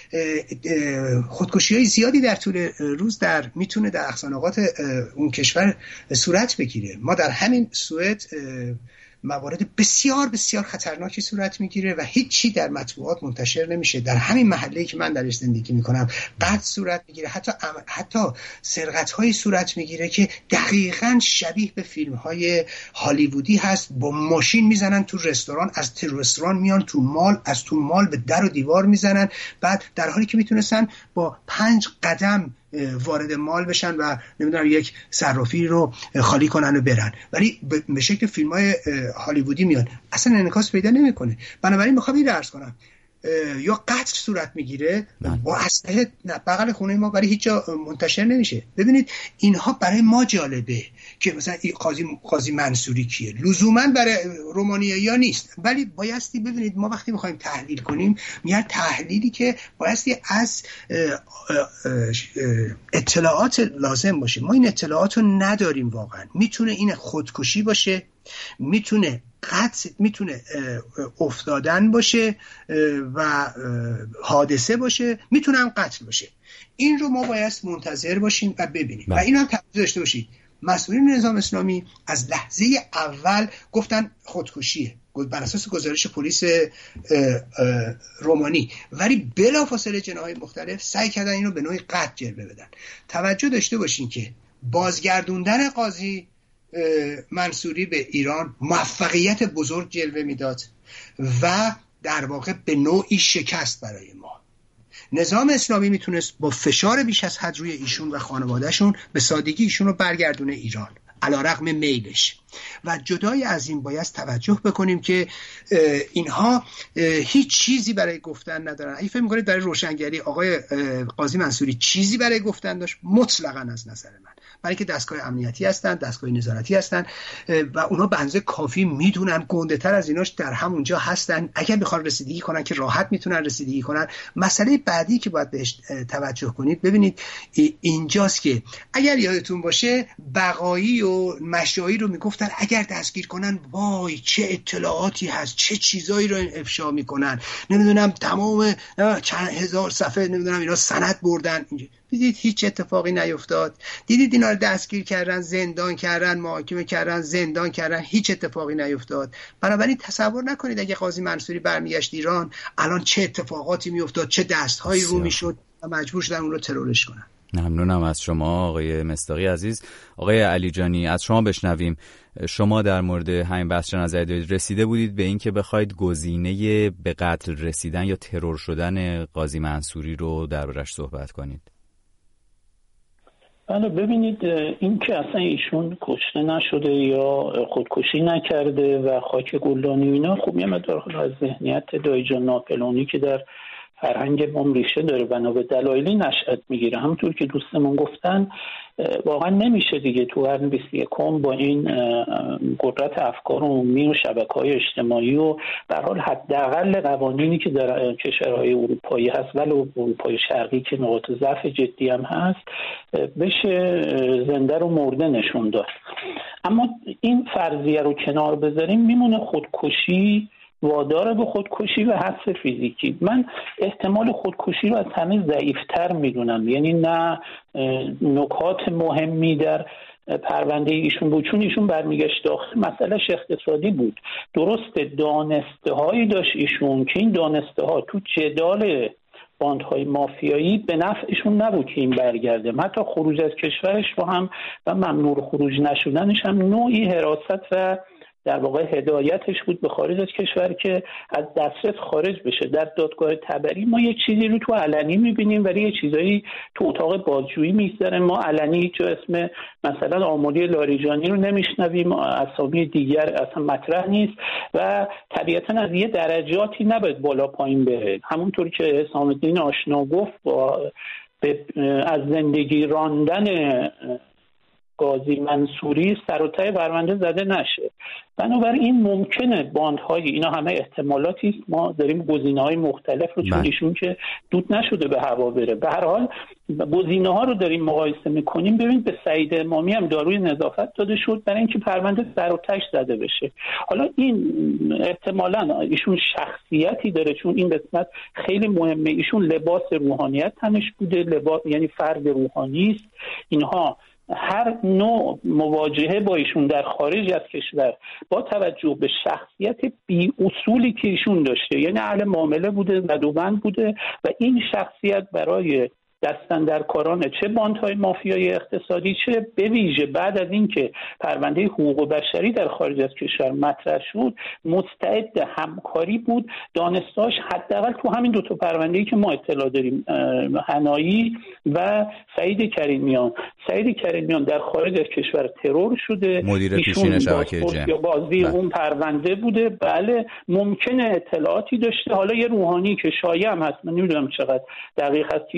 خودکشی های زیادی در طول روز در میتونه در اقصانقاط اون کشور صورت بگیره. ما در همین سوئد موارد بسیار بسیار خطرناکی صورت میگیره و هیچی در مطبوعات منتشر نمیشه. در همین محله‌ای که من درش زندگی میکنم قتل صورت میگیره، حتی حتی سرقت‌های صورت میگیره که دقیقاً شبیه به فیلم‌های هالیوودی هست. با ماشین میزنن تو رستوران، از تو رستوران میان تو مال، از تو مال به در و دیوار میزنن، بعد در حالی که میتونستن با پنج قدم وارد مال بشن و نمیدونم یک صرافی رو خالی کنن و برن، ولی به شکل فیلم‌های هالیوودی میان، اصلا انعکاس پیدا نمیکنه. بنابراین میخوام این درس کنم، یا قتل صورت میگیره با اسلحه بغل خونه ما، برای هیچ جا منتشر نمیشه. ببینید اینها برای ما جالبه که مثلا قاضی قاضی منصوری کیه، لزوما برای رومانیایی‌ها نیست، ولی بایستی ببینید ما وقتی میخوایم تحلیل کنیم میگن تحلیلی که بایستی از اطلاعات لازم باشه. ما این اطلاعات رو نداریم واقعا. میتونه این خودکشی باشه، میتونه قتل، میتونه افتادن باشه و حادثه باشه، میتونه هم قتل باشه. این رو ما باید منتظر باشیم و ببینیم. و این هم توجه داشته باشید مسئولین نظام اسلامی از لحظه اول گفتن خودکشیه بر اساس گزارش پلیس رومانی، ولی بلافاصله جناح‌های مختلف سعی کردن اینو به نوعی قتل جلوه بدن. توجه داشته باشین که بازگردوندن قاضی منصوری به ایران موفقیت بزرگ جلوه میداد و در واقع به نوعی شکست برای ما. نظام اسلامی میتونست با فشار بیش از حد روی ایشون و خانوادهشون به سادگی ایشون رو برگردونه ایران علیرغم میلش. و جدای از این باید توجه بکنیم که اینها هیچ چیزی برای گفتن ندارن. اگه فکر می‌کنید برای روشنگری آقای قاضی منصوری چیزی برای گفتن داشت، مطلقاً از نظر من، برای که دستگاه امنیتی هستن، دستگاه نظارتی هستن و اونا به اندازه کافی میدونن، گنده تر از ایناش در همونجا هستن. اگر بخوان رسیدگی کنن که راحت میتونن رسیدگی کنن. مسئله بعدی که باید بهش توجه کنید، ببینید اینجاست که اگر یادتون باشه بقایی و مشایی رو میگفتن اگر دستگیر کنن وای چه اطلاعاتی هست، چه چیزایی رو افشا میکنن، نمیدونم تمام چند هزار صفحه نمیدونم اینا سند بردن. دیدید هیچ اتفاقی نیفتاد. دیدید اینا رو دستگیر کردن، زندان کردن، محاکمه کردن، زندان کردن، هیچ اتفاقی نیفتاد. بنابراین تصور نکنید اگه قاضی منصوری برمیگشت ایران الان چه اتفاقاتی میافتاد، چه دستهایی رو میشد و مجبور شدن اون رو ترورش کنن. ممنونم از شما آقای مصداقی عزیز. آقای علیجانی از شما بشنویم. شما در مورد همین بحث نظر دارید، رسیده بودید به این که بخواید گزینه به قتل رسیدن یا ترور شدن قاضی منصوری رو دربارش صحبت کنید؟ بله، ببینید این که اصلا ایشون کشته نشده یا خودکشی نکرده و خاک گلدانی اینا، خب یه مقدار از ذهنیت دایی جان ناپلئونی که در فرهنگ ما ریشه داره بنا به دلایلی نشأت میگیره. همونطور که دوستمون گفتن واقعا نمیشه دیگه تو قرن بیست و یکم با این قدرت افکار عمومی و شبکه‌های اجتماعی و در حال حداقل قوانینی که در کشورهای اروپایی هست ولی اروپای شرقی که نقاط ضعف جدی هم هست بشه زنده رو مرده نشون داد. اما این فرضیه رو کنار بذاریم میمونه خودکشی وادار به خودکشی و حس فیزیکی. من احتمال خودکشی رو از همه ضعیف‌تر میدونم، یعنی نه نکات مهمی در پرونده ایشون بود، چون ایشون برمیگشت داخل مسئلهش اقتصادی بود. درسته دانسته هایی داشت ایشون که این دانسته ها تو جدال باندهای مافیایی به نفعشون نبود که این برگرده. حتی خروج از کشورش رو هم و ممنوع خروج نشدنش هم نوعی حراست و در واقع هدایتش بود به خارج از کشور که از دسترس خارج بشه. در دادگاه تبری ما یک چیزی رو تو علنی میبینیم ولی یه چیزایی تو اتاق بازجویی میگذره. ما علنی هیچ اسم مثلا آملی لاریجانی رو نمیشنویم، اسامی دیگر اصلا مطرح نیست و طبیعتا از یه درجاتی نباید بالا پایین بره. همونطور که حسام الدین آشنا گفت با از زندگی راندن قاضی منصوری سر و ته پرونده زده نشه. بنابراین ممکنه باندهای اینا همه احتمالاتی است. ما داریم گزینه‌های مختلف رو چون ایشون که دود نشده به هوا بره. به هر حال گزینه‌ها رو داریم مقایسه می‌کنیم. ببین به سعید امامی هم داروی نظافت داده شد برای اینکه پرونده سر و تهش زده بشه. حالا این احتمالاً ایشون شخصیتی داره، چون این قسمت خیلی مهمه. ایشون لباس روحانیت تنش بوده، لباس یعنی فرد روحانی است. اینها هر نوع مواجهه با ایشون در خارج از کشور با توجه به شخصیت بی اصولی که ایشون داشته، یعنی اهل معامله بوده، بدوبند بوده و این شخصیت برای دستن در کاران چه باندهای مافیای اقتصادی چه به ویژه بعد از اینکه پرونده حقوق بشری در خارج از کشور مطرح شد مستعد همکاری بود. دانستاش حداقل تو همین دو تا پرونده‌ای که ما اطلاع داریم، حنایی و سعید کریمیان سعید کریمیان در خارج از کشور ترور شده، مدیر پیشین شبکه جم یا بازی اون پرونده بوده. بله ممکنه اطلاعاتی داشته. حالا یه روحانی که شایع هم هست، من نمیدونم چقدر دقیق هست که ایشون ریشه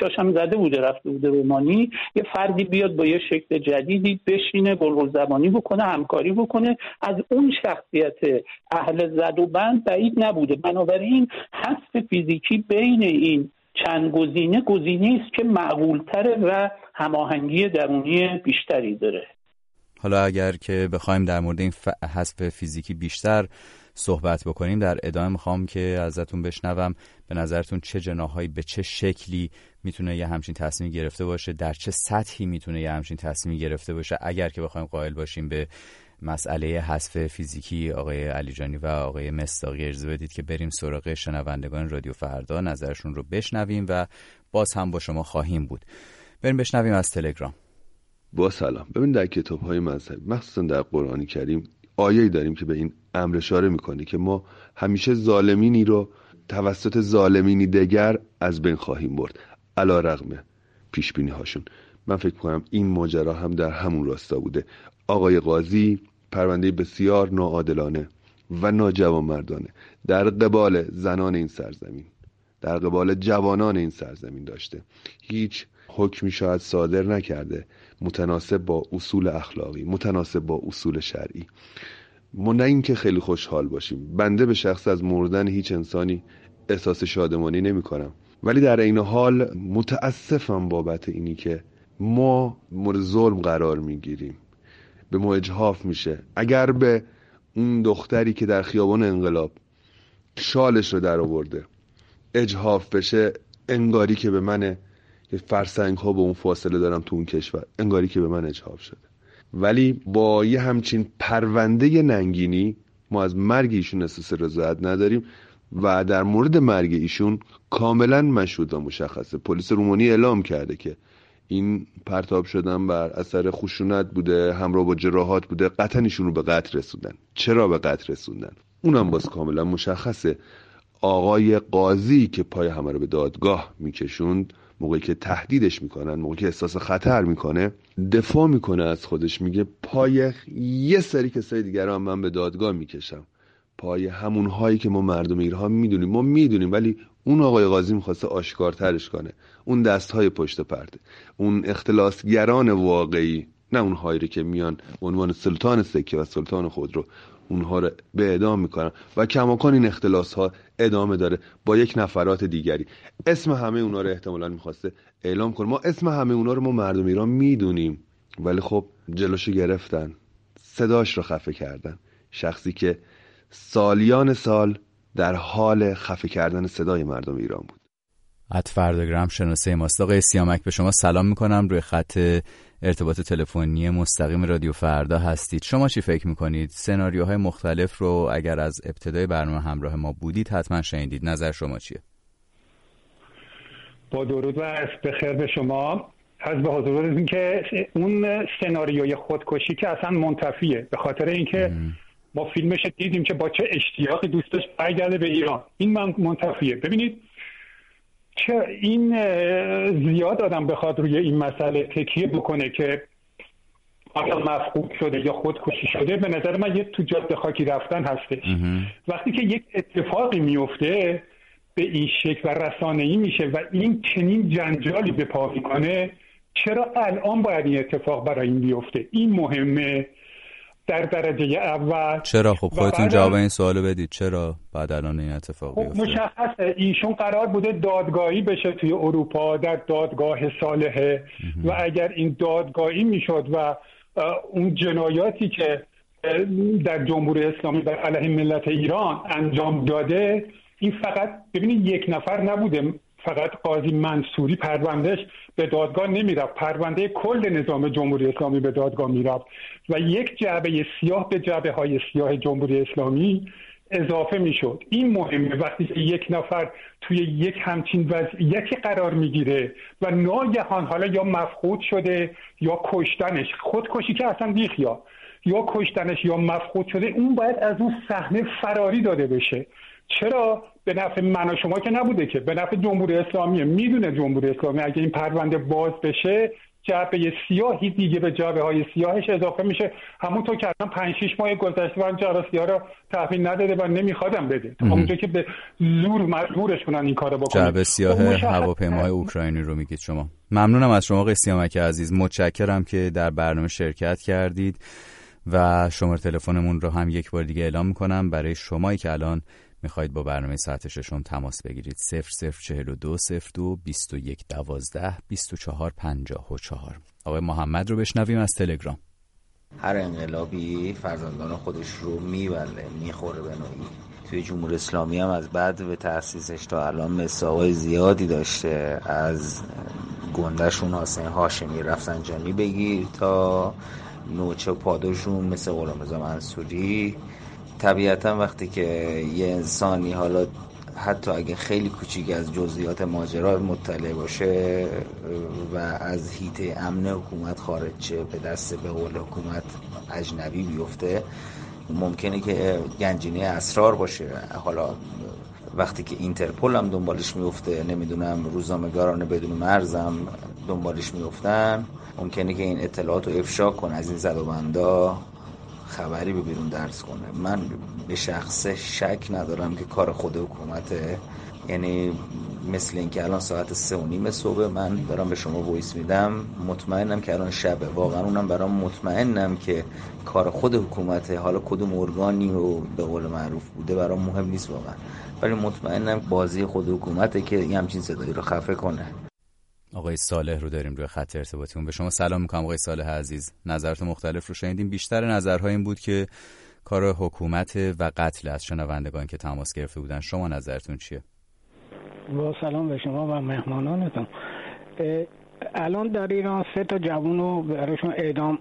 چشاش هم زده بوده رفته بوده رومانی، یه فردی بیاد با یه شکل جدیدی بشینه گلگل زبانی بکنه، همکاری بکنه، از اون شخصیت اهل زد و بند بعید نبوده. بنابراین حذف فیزیکی بین این چند گزینه گزینه‌ای است که معقول‌تره و هماهنگی درونی بیشتری داره. حالا اگر که بخوایم در مورد این حذف فیزیکی بیشتر صحبت بکنیم، در ادامه میخوام که ازتون بشنوم به نظرتون چه جناحایی به چه شکلی میتونه یه همچین تصمیم گرفته باشه، در چه سطحی میتونه یه همچین تصمیم گرفته باشه. اگر که بخوایم قائل باشیم به مسئله حذف فیزیکی، آقای علیجانی و آقای مصداقی اجازه بدید که بریم سراغ شنوندگان رادیو فردا، نظرشون رو بشنویم و باز هم با شما خواهیم بود. بریم بشنویم از تلگرام. با سلام. ببین در کتاب‌های مذهبی مخصوصا در قرآن کریم آیه‌ای داریم که به این امر اشاره می‌کنه که ما همیشه ظالمینی رو توسط ظالمینی دیگر از بین خواهیم برد علی رغم پیش بینی هاشون. من فکر می‌کنم این ماجرا هم در همون راستا بوده. آقای قاضی پرونده بسیار ناعادلانه و ناجوانمردانه در قبال زنان این سرزمین، در قبال جوانان این سرزمین داشته. هیچ حکمی شاید صادر نکرده متناسب با اصول اخلاقی، متناسب با اصول شرعی. ما نه این که خیلی خوشحال باشیم، بنده به شخص از مردن هیچ انسانی احساس شادمانی نمی کنم، ولی در این حال متاسفم بابت اینی که ما مورد ظلم قرار می گیریم، به ما اجحاف میشه. اگر به اون دختری که در خیابان انقلاب شالش رو در آورده اجحاف بشه، انگاری که به منه که فرسنگ ها به اون فاصله دارم تو اون کشور، انگاری که به من اجحاف شده. ولی با یه همچین پرونده ننگینی ما از مرگ ایشون احساس رضایت نداریم و در مورد مرگ ایشون کاملا مشهود و مشخصه. پلیس رومانی اعلام کرده که این پرتاب شدن بر اثر خشونت بوده، همراه با جراحات بوده، قطعا ایشون رو به قتل رسوندن. چرا به قتل رسوندن اونم باز کاملا مشخصه. آقای قاضی که پای همه رو به دادگاه میکشوند، موقعی که تهدیدش میکنن، موقعی که احساس خطر میکنه، دفاع میکنه از خودش، میگه پای یه سری کسای دیگر هم من به دادگاه میکشم، پای همون هایی که ما مردم ایران میدونیم. ما میدونیم ولی اون آقای قاضی میخواسته آشکارترش کنه. اون دست های پشت پرده، اون اختلاسگران واقعی، نه اون هایی که میان به عنوان سلطان سکه و سلطان خود رو اونها رو به اعدام میکنن و کماکان این اختلاس ها ادامه داره با یک نفرات دیگری. اسم همه اونا رو احتمالاً میخواسته اعلام کنه. ما اسم همه اونا رو ما مردم ایران میدونیم، ولی خب جلوشو گرفتن، صداش رو خفه کردن. شخصی که سالیان سال در حال خفه کردن صدای مردم ایران بود. ات فرداگرام شناسه ماست. آقای سیامک به شما سلام میکنم. روی خط ارتباط تلفنی مستقیم رادیو فردا هستید. شما چی فکر میکنید؟ سناریوهای مختلف رو اگر از ابتدای برنامه همراه ما بودید حتما شنیدید. نظر شما چیه؟ با درود و عصر بخیر به شما. از به حضور این که اون سناریوی خودکشی که اصلا منتفیه، به خاطر اینکه ما فیلمش دیدیم که با چه اشتیاقی دوست داشت برگرده به ایران. این من منتفیه. ببینید چه این زیاد آدم بخواد روی این مسئله تکیه بکنه که آیا مفقود شده یا خودکشی شده، به نظر من یه تو جاده خاکی رفتن هستش. وقتی که یک اتفاقی میفته به این شکل و رسانه‌ای میشه و این چنین جنجالی به پا میکنه، چرا الان باید این اتفاق برای این بیفته؟ این مهمه در درجه اول. چرا؟ خب خودتون جواب این سوالو بدید. چرا بعد الان این اتفاق خب بیفته؟ مشخصه ایشون قرار بوده دادگاهی بشه توی اروپا در دادگاه صالحه و اگر این دادگاهی میشد و اون جنایاتی که در جمهوری اسلامی بر علیه ملت ایران انجام داده، این فقط ببینید یک نفر نبوده، فقط قاضی منصوری پروندهش به دادگاه نمیرفت، پرونده کل نظام جمهوری اسلامی به دادگاه میرفت و یک جعبه سیاه به جعبه های سیاه جمهوری اسلامی اضافه میشد. این مهمه. وقتی که یک نفر توی یک همچین وضعیتی قرار میگیره و ناگهان حالا یا مفقود شده یا کشتنش، خودکشی که اصلا بیخیا، یا کشتنش یا مفقود شده، اون باید از اون صحنه فراری داده بشه. چرا؟ به نفع من و شما که نبوده، که به نفع جمهوری اسلامی. میدونه جمهوری اسلامی اگه این پرونده باز بشه جعبه سیاهی دیگه به جعبه های سیاهش اضافه میشه. همونطور که الان پنج شش ماه گذشته من جعبه سیاه رو تحویل نداده و نمیخوادم بده، همونطور که به زور مجبورش کنن این کارو بکنن. جعبه سیاه هواپیماهای اوکراینی رو میگید شما. ممنونم از شما آقای سیامک عزیز، متشکرم که در برنامه شرکت کردید و شماره تلفنمون رو هم یک بار دیگه اعلام میکنم برای شمایی که الان میخواید با برنامه ساعت ششم تماس بگیرید. صفر صفر چهل و دو صفر دو بیست و یک دوازده بیست و چهار پنجاه و چهار. آقای محمد رو بشنویم از تلگرام. هر انقلابی فرزندان خودش رو میبله، میخوره به نوعی. توی جمهوری اسلامی هم از بعد به تأسیسش تا الان مساوای زیادی داشته، از گندشون حسین هاشمی رفسنجانی بگیر تا نوچه پاداشون مثل غلامرضا منصوری. طبیعتا وقتی که یه انسانی حالا حتی اگه خیلی کوچیک از جزئیات ماجرا مطلع باشه و از حیطه امن حکومت خارج شه، به دست به قول حکومت اجنبی بیفته، ممکنه که گنجینه اسرار باشه. حالا وقتی که اینترپول هم دنبالش میفته، نمیدونم روزنامه‌نگاران بدون مرزم دنبالش میفتن، ممکنه که این اطلاعات رو افشا کنه، از این زدوبندا خبری به بیرون درس کنه. من به شخص شک ندارم که کار خود حکومته، یعنی مثل این که الان ساعت سه و نیم صبح من دارم به شما وایس میدم، مطمئنم که الان شبه، واقعا اونم برام مطمئنم که کار خود حکومته. حالا کدوم ارگانی رو به قول معروف بوده برام مهم نیست واقعا، ولی مطمئنم بازی خود حکومته که این همچین صدایی رو خفه کنه. آقای صالح رو داریم روی خط ارتباطیمون. به شما سلام میکنم آقای صالح عزیز. نظرات مختلف رو شنیدیم، بیشتر نظرها این بود که کار حکومت و قتل از شنوندگان که تماس گرفته بودن. شما نظرتون چیه؟ با سلام به شما و مهمانانتون. الان در ایران سه تا جوون رو براشون اعدام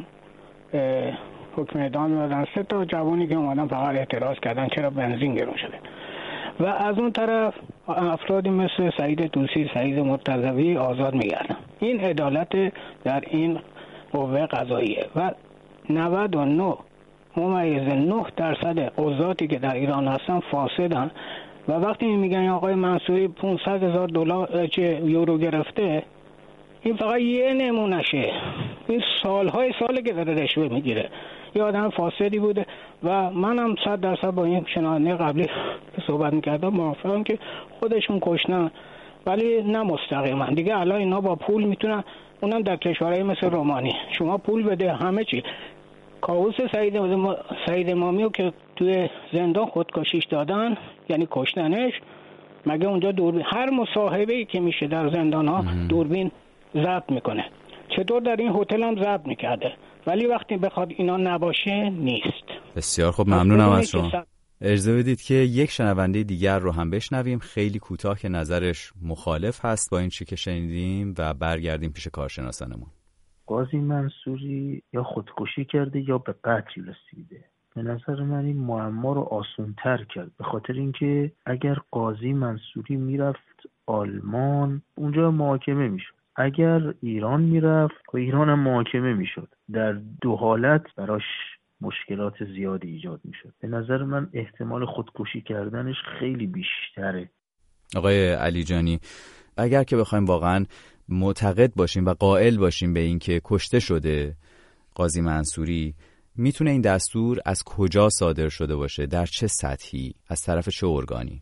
حکم اعدام دادن. سه تا جوونی که اومدن فقط اعتراض کردن چرا بنزین گرون شده، و از اون طرف افرادی مثل سعید طوسی، سعید مرتضوی آزاد میگردن. این عدالت در این قوه قضاییه و نود و نه ممیز نه درصد قضاتی که در ایران هستن فاسدن. و وقتی میگن آقای منصوری پانصد هزار دلار چه یورو گرفته، این فقط یه نمونشه. این سالهای ساله که داره رشوه میگیره. یه آدم فاسدی بوده و منم صد درصد با این شنونده قبلی صحبت میکردم موافقم که خودشون کشنن، ولی نه مستقیما. دیگه الان اینا با پول میتونن، اونم در کشورهای مثل رومانی، شما پول بده همه چی. کاووس سعید سعید امامیو که توی زندان خودکشیش دادن، یعنی کشتنش، مگه اونجا دوربین هر مصاحبه‌ای که میشه در زندان ها دوربین ضبط میکنه؟ چطور در این هتل هم ضبط میکرده؟ ولی وقتی بخواد اینا نباشه نیست. بسیار خوب، ممنونم از شما. اجازه بدید که یک شنونده دیگر رو هم بشنویم، خیلی کوتاه، که نظرش مخالف هست با این چی که شنیدیم و برگردیم پیش کارشناسانمون. قاضی منصوری یا خودکشی کرده یا به قتل رسیده. به نظر من این معما رو آسان‌تر کرد، به خاطر اینکه اگر قاضی منصوری میرفت آلمان اونجا محاکمه میشد، اگر ایران میرفت و ایران هم محاکمه میشد. در دو حالت براش مشکلات زیادی ایجاد میشد. به نظر من احتمال خودکشی کردنش خیلی بیشتره. آقای علی جانی، اگر که بخوایم واقعا معتقد باشیم و قائل باشیم به این که کشته شده قاضی منصوری، میتونه این دستور از کجا صادر شده باشه؟ در چه سطحی؟ از طرف چه ارگانی؟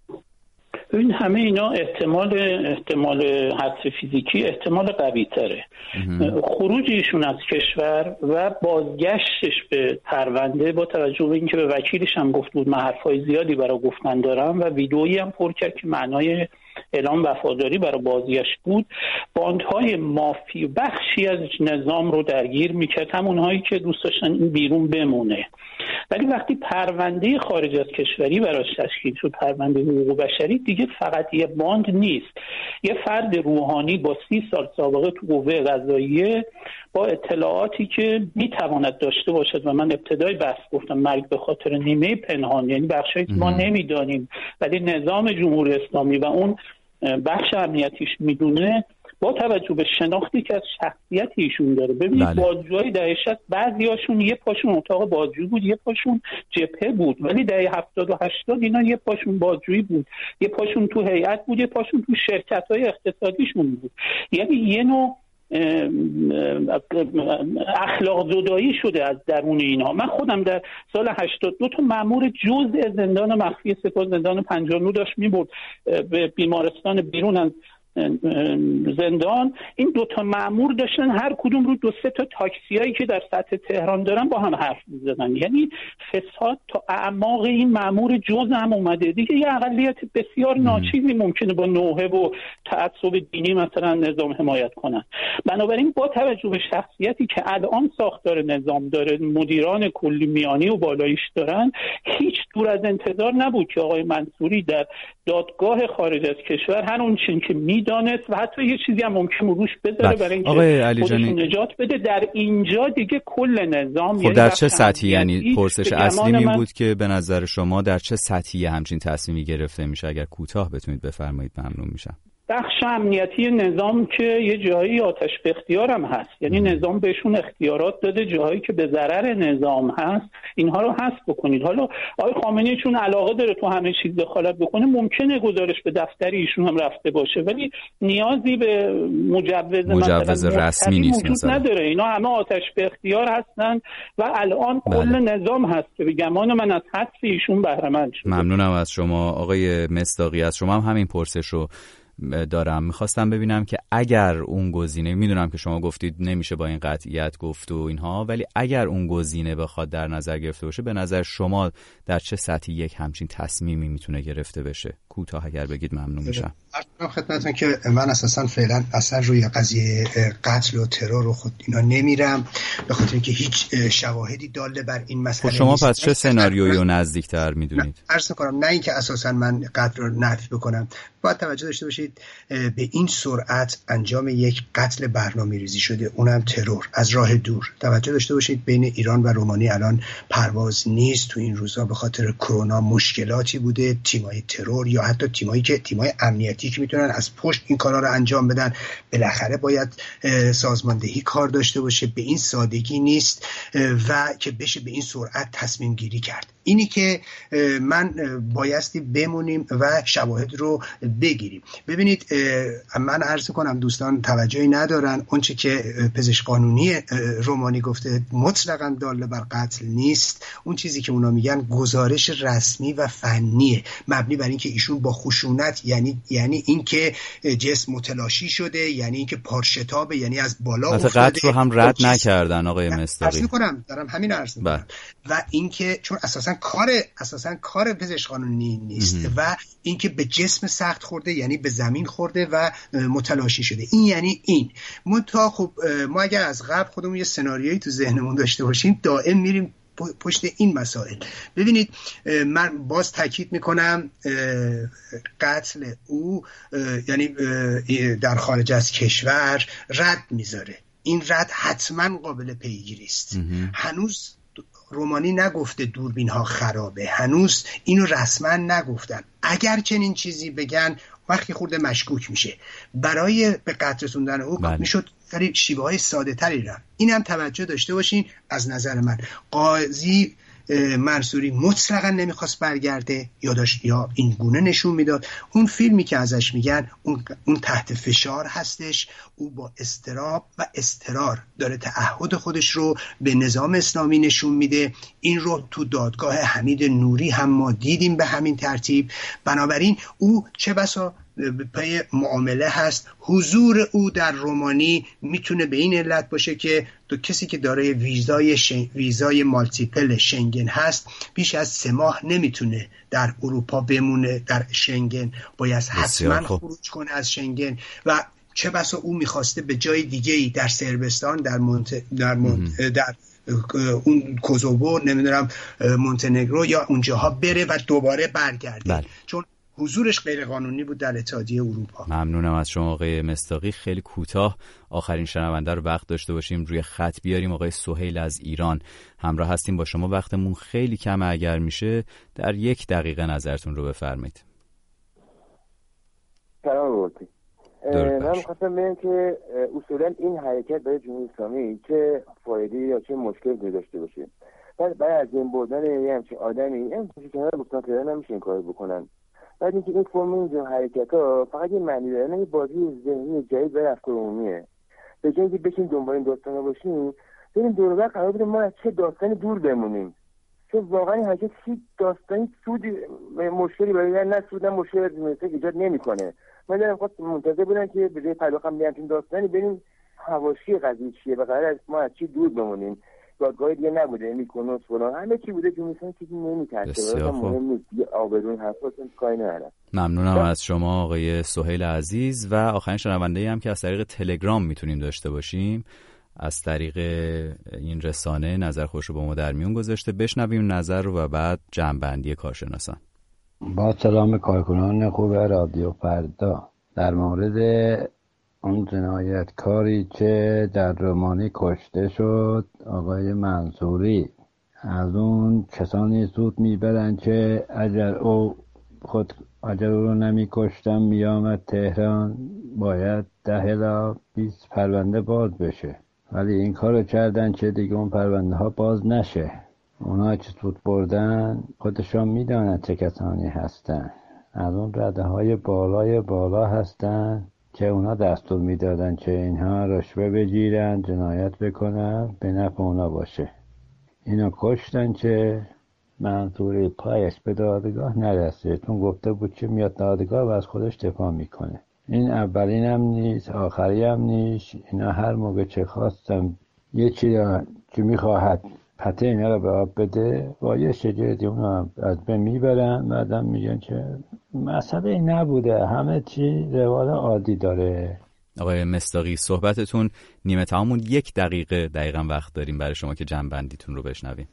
این همه اینا احتمال احتمال حدس فیزیکی احتمال قوی تره. خروج ایشون از کشور و بازگشتش به پرونده، با توجه به اینکه به وکیلش هم گفت بود من حرفای زیادی برای گفتن دارم و ویدئویی هم پر کرد که معنای اعلام وفاداری برای بازگشت بود، باندهای مافی بخشی از نظام رو درگیر میکرد، همونهایی که دوست داشتن این بیرون بمونه. ولی وقتی پرونده خارج از کشوری براش تشکیل شد، پرونده حقوق بشری، دیگه فقط یه باند نیست. یه فرد روحانی با سی سال سابقه تو قوه قضاییه، با اطلاعاتی که میتواند داشته باشد، و من ابتدای بحث گفتم مرگ به خاطر نیمه پنهان، یعنی بخشی که ما نمیدانیم ولی نظام جمهوری اسلامی و اون بخش امنیتیش میدونه، با توجه به شناختی که از شخصیت ایشون داره. ببینید بله. بازجوهای دهه شصت بعضیاشون یه پاشون اتاق بازجو بود، یه پاشون جبهه بود، ولی دهه هفتاد و هشتاد اینا یه پاشون بازجویی بود، یه پاشون تو هیئت بود، یه پاشون تو شرکت‌های اقتصادیشون بود. یعنی یه نوع اخلاق زدایی شده از درون اینها. من خودم در سال هشتاد دو تا مأمور جزء زندان مخفی سپاه زندان پنجاه و نه داشت میبرد به بیمارستان بیرون از زندان. این دوتا مأمور داشتن هر کدوم رو دو سه تا تاکسیایی که در سطح تهران دارن با هم حرف میزدن. یعنی فساد تا اعماق این مأمور جز هم اومده دیگه. یه اقلیت بسیار ناچیزی ممکنه با نوحه و تعصب دینی مثلا نظام حمایت کنن. بنابراین با توجه به شخصیتی که الان ساختار نظام داره، مدیران کلی میانی و بالاییش دارن، هیچ دور از انتظار نبود که آقای منصوری در دادگاه خارج از کشور هر اون چیزی که میدانست و حتی یه چیزی هم ممکن روش بذاره برای اینکه خودش نجات بده، در اینجا دیگه کل نظام خب در چه سطحی، یعنی پرسش اصلی این بود که به نظر شما در چه سطحی همچین تصمیمی گرفته میشه؟ اگر کوتاه بتونید بفرمایید ممنون میشم. بخش امنیتی نظام که یه جایی آتش به اختیار هم هست، یعنی نظام بهشون اختیارات داده، جاهایی که به ضرر نظام هست اینها رو حذف بکنید. حالا آقای خامنه‌ای چون علاقه داره تو همه چیز دخالت بکنه، ممکنه گزارش به دفتری ایشون هم رفته باشه، ولی نیازی به مجوز مجوز رسمی نیست مثلا نداره. اینا همه آتش به اختیار هستن و الان بله. کل نظام هست که به گمان من از حذف ایشون بهره مند شده. ممنونم از شما آقای مصداقی. از شما هم همین پرسش رو دارم. میخواستم ببینم که اگر اون گزینه، میدونم که شما گفتید نمیشه با این قطعیت گفت و اینها، ولی اگر اون گزینه بخواد در نظر گرفته باشه، به نظر شما در چه سطحی یک همچین تصمیمی میتونه گرفته بشه؟ کوتاه اگر بگید ممنون میشم. عرض خدمتتون که من اساسا فعلا اصلا روی قضیه قتل و ترور و خود اینا نمیرم، به خاطر اینکه هیچ شواهدی داله بر این مسئله خب شما نیست. پس چه سناریویی رو نزدیکتر میدونید؟ عرض کنم نه اینکه اساسا من قتل رو نفی بکنم، باید توجه داشته باشید به این سرعت انجام یک قتل برنامه‌ریزی شده، اونم ترور از راه دور. توجه داشته باشید بین ایران و رومانی الان پرواز نیست، تو این روزا به خاطر کرونا مشکلاتی بوده. تیمای ترور یا حتی تیمایی که تیمای امنیتی که میتونن از پشت این کارا رو انجام بدن، بالاخره باید سازماندهی کار داشته باشه. به این سادگی نیست و که بشه به این سرعت تصمیم گیری کرد. اینی که من بایستی بمونیم و شواهد رو بگیریم. ببینید من عرض کنم دوستان توجهی ندارن، اونچه که پزشک قانونی رومانی گفته مطلقاً دال بر قتل نیست. اون چیزی که اونا میگن گزارش رسمی و فنیه، مبنی بر اینکه ایشون با خشونت، یعنی یعنی اینکه جسم متلاشی شده، یعنی اینکه پارشتابه، یعنی از بالا افتاده. قتل رو هم رد نکردن آقای مصداقی. عرض کنم دارم همین عرض میکنم. و اینکه چون اساساً کار اساساً کار پزشک قانونی نیست ام. و اینکه به جسم سخت خورده، یعنی به زمین خورده و متلاشی شده. این یعنی این منتها خب ما اگر از قبل خودمون یه سناریویی تو ذهنمون داشته باشیم، دائم میریم پشت این مسائل. ببینید من باز تاکید میکنم قتل او یعنی در خارج از کشور رد میذاره. این رد حتما قابل پیگیری است. هنوز رومانی نگفته دوربین ها خرابه، هنوز اینو رسما نگفتن. اگر چنین چیزی بگن وقتی خورده مشکوک میشه. برای به قتل رسوندن او بله. میشد خیلی شیوه های ساده تری را. اینم توجه داشته باشین. از نظر من قاضی منصوری مطلقا نمیخواست برگرده، یا داشت یا این گونه نشون میداد. اون فیلمی که ازش میگن اون, اون تحت فشار هستش، او با اضطراب و اضطرار داره تعهد خودش رو به نظام اسلامی نشون میده. این رو تو دادگاه حمید نوری هم ما دیدیم به همین ترتیب. بنابراین او چه بسا پای معامله هست. حضور او در رومانی میتونه به این علت باشه که تو کسی که دارای ویزای شن... ویزای مالتیپل شنگن هست بیش از سه ماه نمیتونه در اروپا بمونه، در شنگن باید حتما خروج کنه از شنگن. و چه بسا او میخواسته به جای دیگه‌ای در صربستان، در مونت... در, مونت... در اون کوزوو، نمیدونم مونتنگرو یا اونجاها بره و دوباره برگرده بله. چون حضورش غیر قانونی بود در اتحادیه اروپا. ممنونم از شما آقای مصداقی. خیلی کوتاه آخرین شنونده رو وقت داشته باشیم روی خط بیاریم. آقای سهیل از ایران همراه هستیم با شما. وقتمون خیلی کمه، اگر میشه در یک دقیقه نظرتون رو بفرمایید. سلام بودی. من می‌خواستم بگم که اصولا این حرکت برای جمهوری اسلامی چه فایده یا چه مشکلی داشته باشه. بعد برای از این بردن یه همچین آدمی این چیزی که بکنن که نمیشه این کارو بکنن. بعد اینکه این فرم اینجور حرکت ها فقط یه معنی داره، نه یه بازی ذهنی جدید برای افکار عمومیه. به جای اینکه بشین دنبال این داستانا باشیم، ببین دور و بر قرار بوده ما از چه داستانی دور بمونیم، چون واقعا این حرکت هیچ داستانی سودی مشکلی برای نه سود نه مشکلی ایجاد نمیکنه. من دارم خود منتظر بودم که به جای پرداخت هم بیان داستانی بریم حواشی قضیه چیه و قرار است ما از چی دور بمونیم. دادگاه دیگه نبوده، میکنوس فلان همه چی بوده، جمهوری اسلامی چیزی نمی‌کرده، مهم نیست آبرون حرفاتون کاری نداره. ممنونم از شما آقای سهیل عزیز. و آخرین شنونده‌ای هم که از طریق تلگرام میتونیم داشته باشیم، از طریق این رسانه نظر خودش رو با ما در میون گذاشته. بشنویم نظر رو و بعد جمع‌بندی کارشناسان. با سلام کارکنان خوب رادیو فردا، در مورد اون جنایتکاری که در رومانی کشته شد آقای منصوری، از اون کسانی سود میبرن که اگر او خود اگر او رو نمی کشتن می آمد تهران باید ده الی بیست پرونده باز بشه، ولی این کارو کردن که دیگه اون پرونده ها باز نشه. اونا که سود بردن خودشان میدانن چه کسانی هستن، از اون رده های بالای بالا هستن که اونا دستور میدادن که اینها رشوه بگیرن، جنایت بکنن، به نفع اونا باشه. اینا کشتن که منصوری پایش به دادگاه نرسه، چون گفته بود که میاد دادگاه و از خودش دفاع میکنه. این اولین هم نیست، آخری هم نیست. اینا هر موقع چه خواستم یه چی که میخواهد پته اینا رو به آب بده با یه شجردی اونا از بین میبرن، بعدم میگن که مسئله این نبوده، همه چی روال عادی داره. آقای مصداقی صحبتتون نیمه تمامون، یک دقیقه دقیقا وقت داریم برای شما که جنبندیتون رو بشنویم.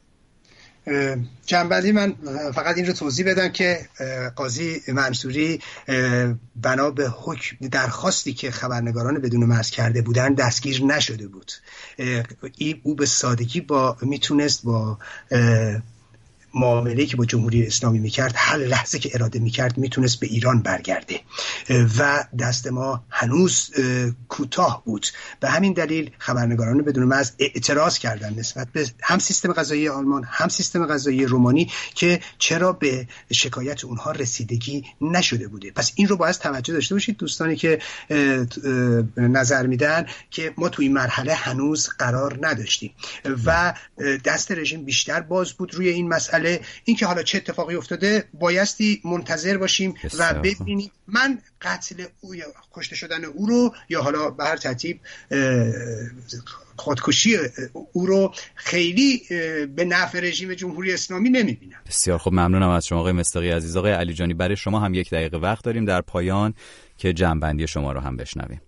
جنبندی من فقط این رو توضیح بدم که قاضی منصوری بنا به حکم درخواستی که خبرنگاران بدون مرز کرده بودن دستگیر نشده بود. او به سادگی با میتونست با معامله‌ای که با جمهوری اسلامی میکرد هر لحظه که اراده میکرد میتونست به ایران برگرده و دست ما هنوز کوتاه بود. به همین دلیل خبرنگاران بدون مرز اعتراض کردند نسبت به هم سیستم قضایی آلمان هم سیستم قضایی رومانی که چرا به شکایت اونها رسیدگی نشده بوده. پس این رو باید توجه داشته باشید دوستانی که نظر میدن که ما توی این مرحله هنوز قرار نداشتیم و دست رژیم بیشتر باز بود روی این مسئله. این که حالا چه اتفاقی افتاده بایستی منتظر باشیم و ببینیم. من قتل او یا کشته شدن او رو یا حالا به هر ترتیب خودکشی او رو خیلی به نفع رژیم جمهوری اسلامی نمیبینم. بسیار خوب، ممنونم از شما آقای مصداقی عزیز. آقای علیجانی برای شما هم یک دقیقه وقت داریم در پایان که جمع‌بندی شما رو هم بشنویم.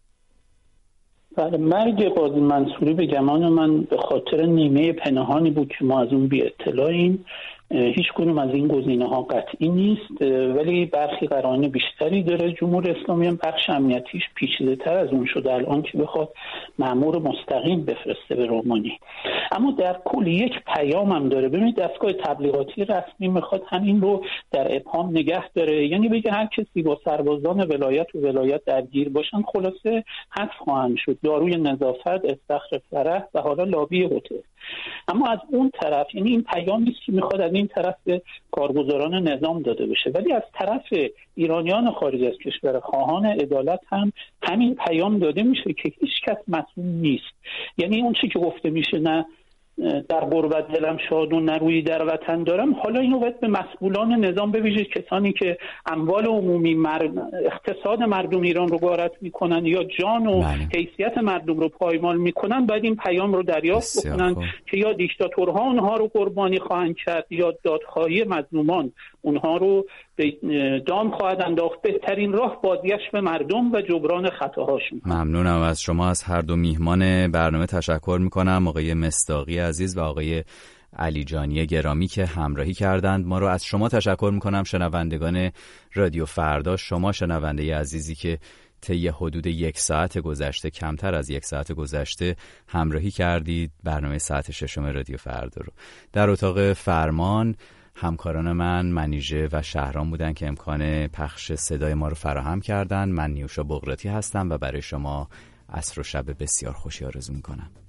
بله، مرگ قاضی منصوری به گمان من به خاطر نیمه پنهانی بود که ما از اون بی اطلاعیم. هیچ کدوم از این گزینه ها قطعی نیست، ولی برخی قرائن بیشتری داره. جمهوری اسلامی هم بخش امنیتیش پیچیده تر از اون شده الان که بخواد مأمور مستقیم بفرسته به رومانی. اما در کل یک پیام هم داره. ببینید دستگاه تبلیغاتی رسمی میخواد همین رو در ابهام نگه داره، یعنی بگه هر کسی با سربازان ولایت و ولایت درگیر باشن خلاصه حذف خواهند شد، داروی نظافت، استخر فرح و حالا لابی هتل. اما از اون طرف یعنی این پیام نیست که میخواد از این طرف به کارگزاران نظام داده بشه، ولی از طرف ایرانیان خارج از کشور خواهان عدالت هم همین پیام داده میشه که هیچ کس مسئول نیست. یعنی اون چی که گفته میشه نه در غربت دلم شاد و نرویی در وطن دارم، حالا اینو باید به مسئولان نظام به ویژه کسانی که اموال عمومی مر... اقتصاد مردم ایران رو غارت میکنن یا جان و بله. حیثیت مردم رو پایمال میکنن، باید این پیام رو دریافت بکنن که یا دیکتاتورها اونها رو قربانی خواهند کرد یا دادخواهی مظلومان اونها رو به دام خواهد انداخت. بهترین راه بازگشت به مردم و جبران خطاهاشون. ممنونم از شما. از هر دو میهمان برنامه تشکر میکنم، آقای مصداقی عزیز و آقای علیجانی گرامی که همراهی کردند. ما رو از شما تشکر میکنم شنوندگان رادیو فردا، شما شنونده عزیزی که طی حدود یک ساعت گذشته، کمتر از یک ساعت گذشته همراهی کردید برنامه ساعت ششم رادیو فردا رو. در اتاق فرمان همکاران من منیژه و شهرام بودن که امکان پخش صدای ما رو فراهم کردن. من نیوشا بغراتی هستم و برای شما عصر و شب بسیار خوشی آرزو میکنم.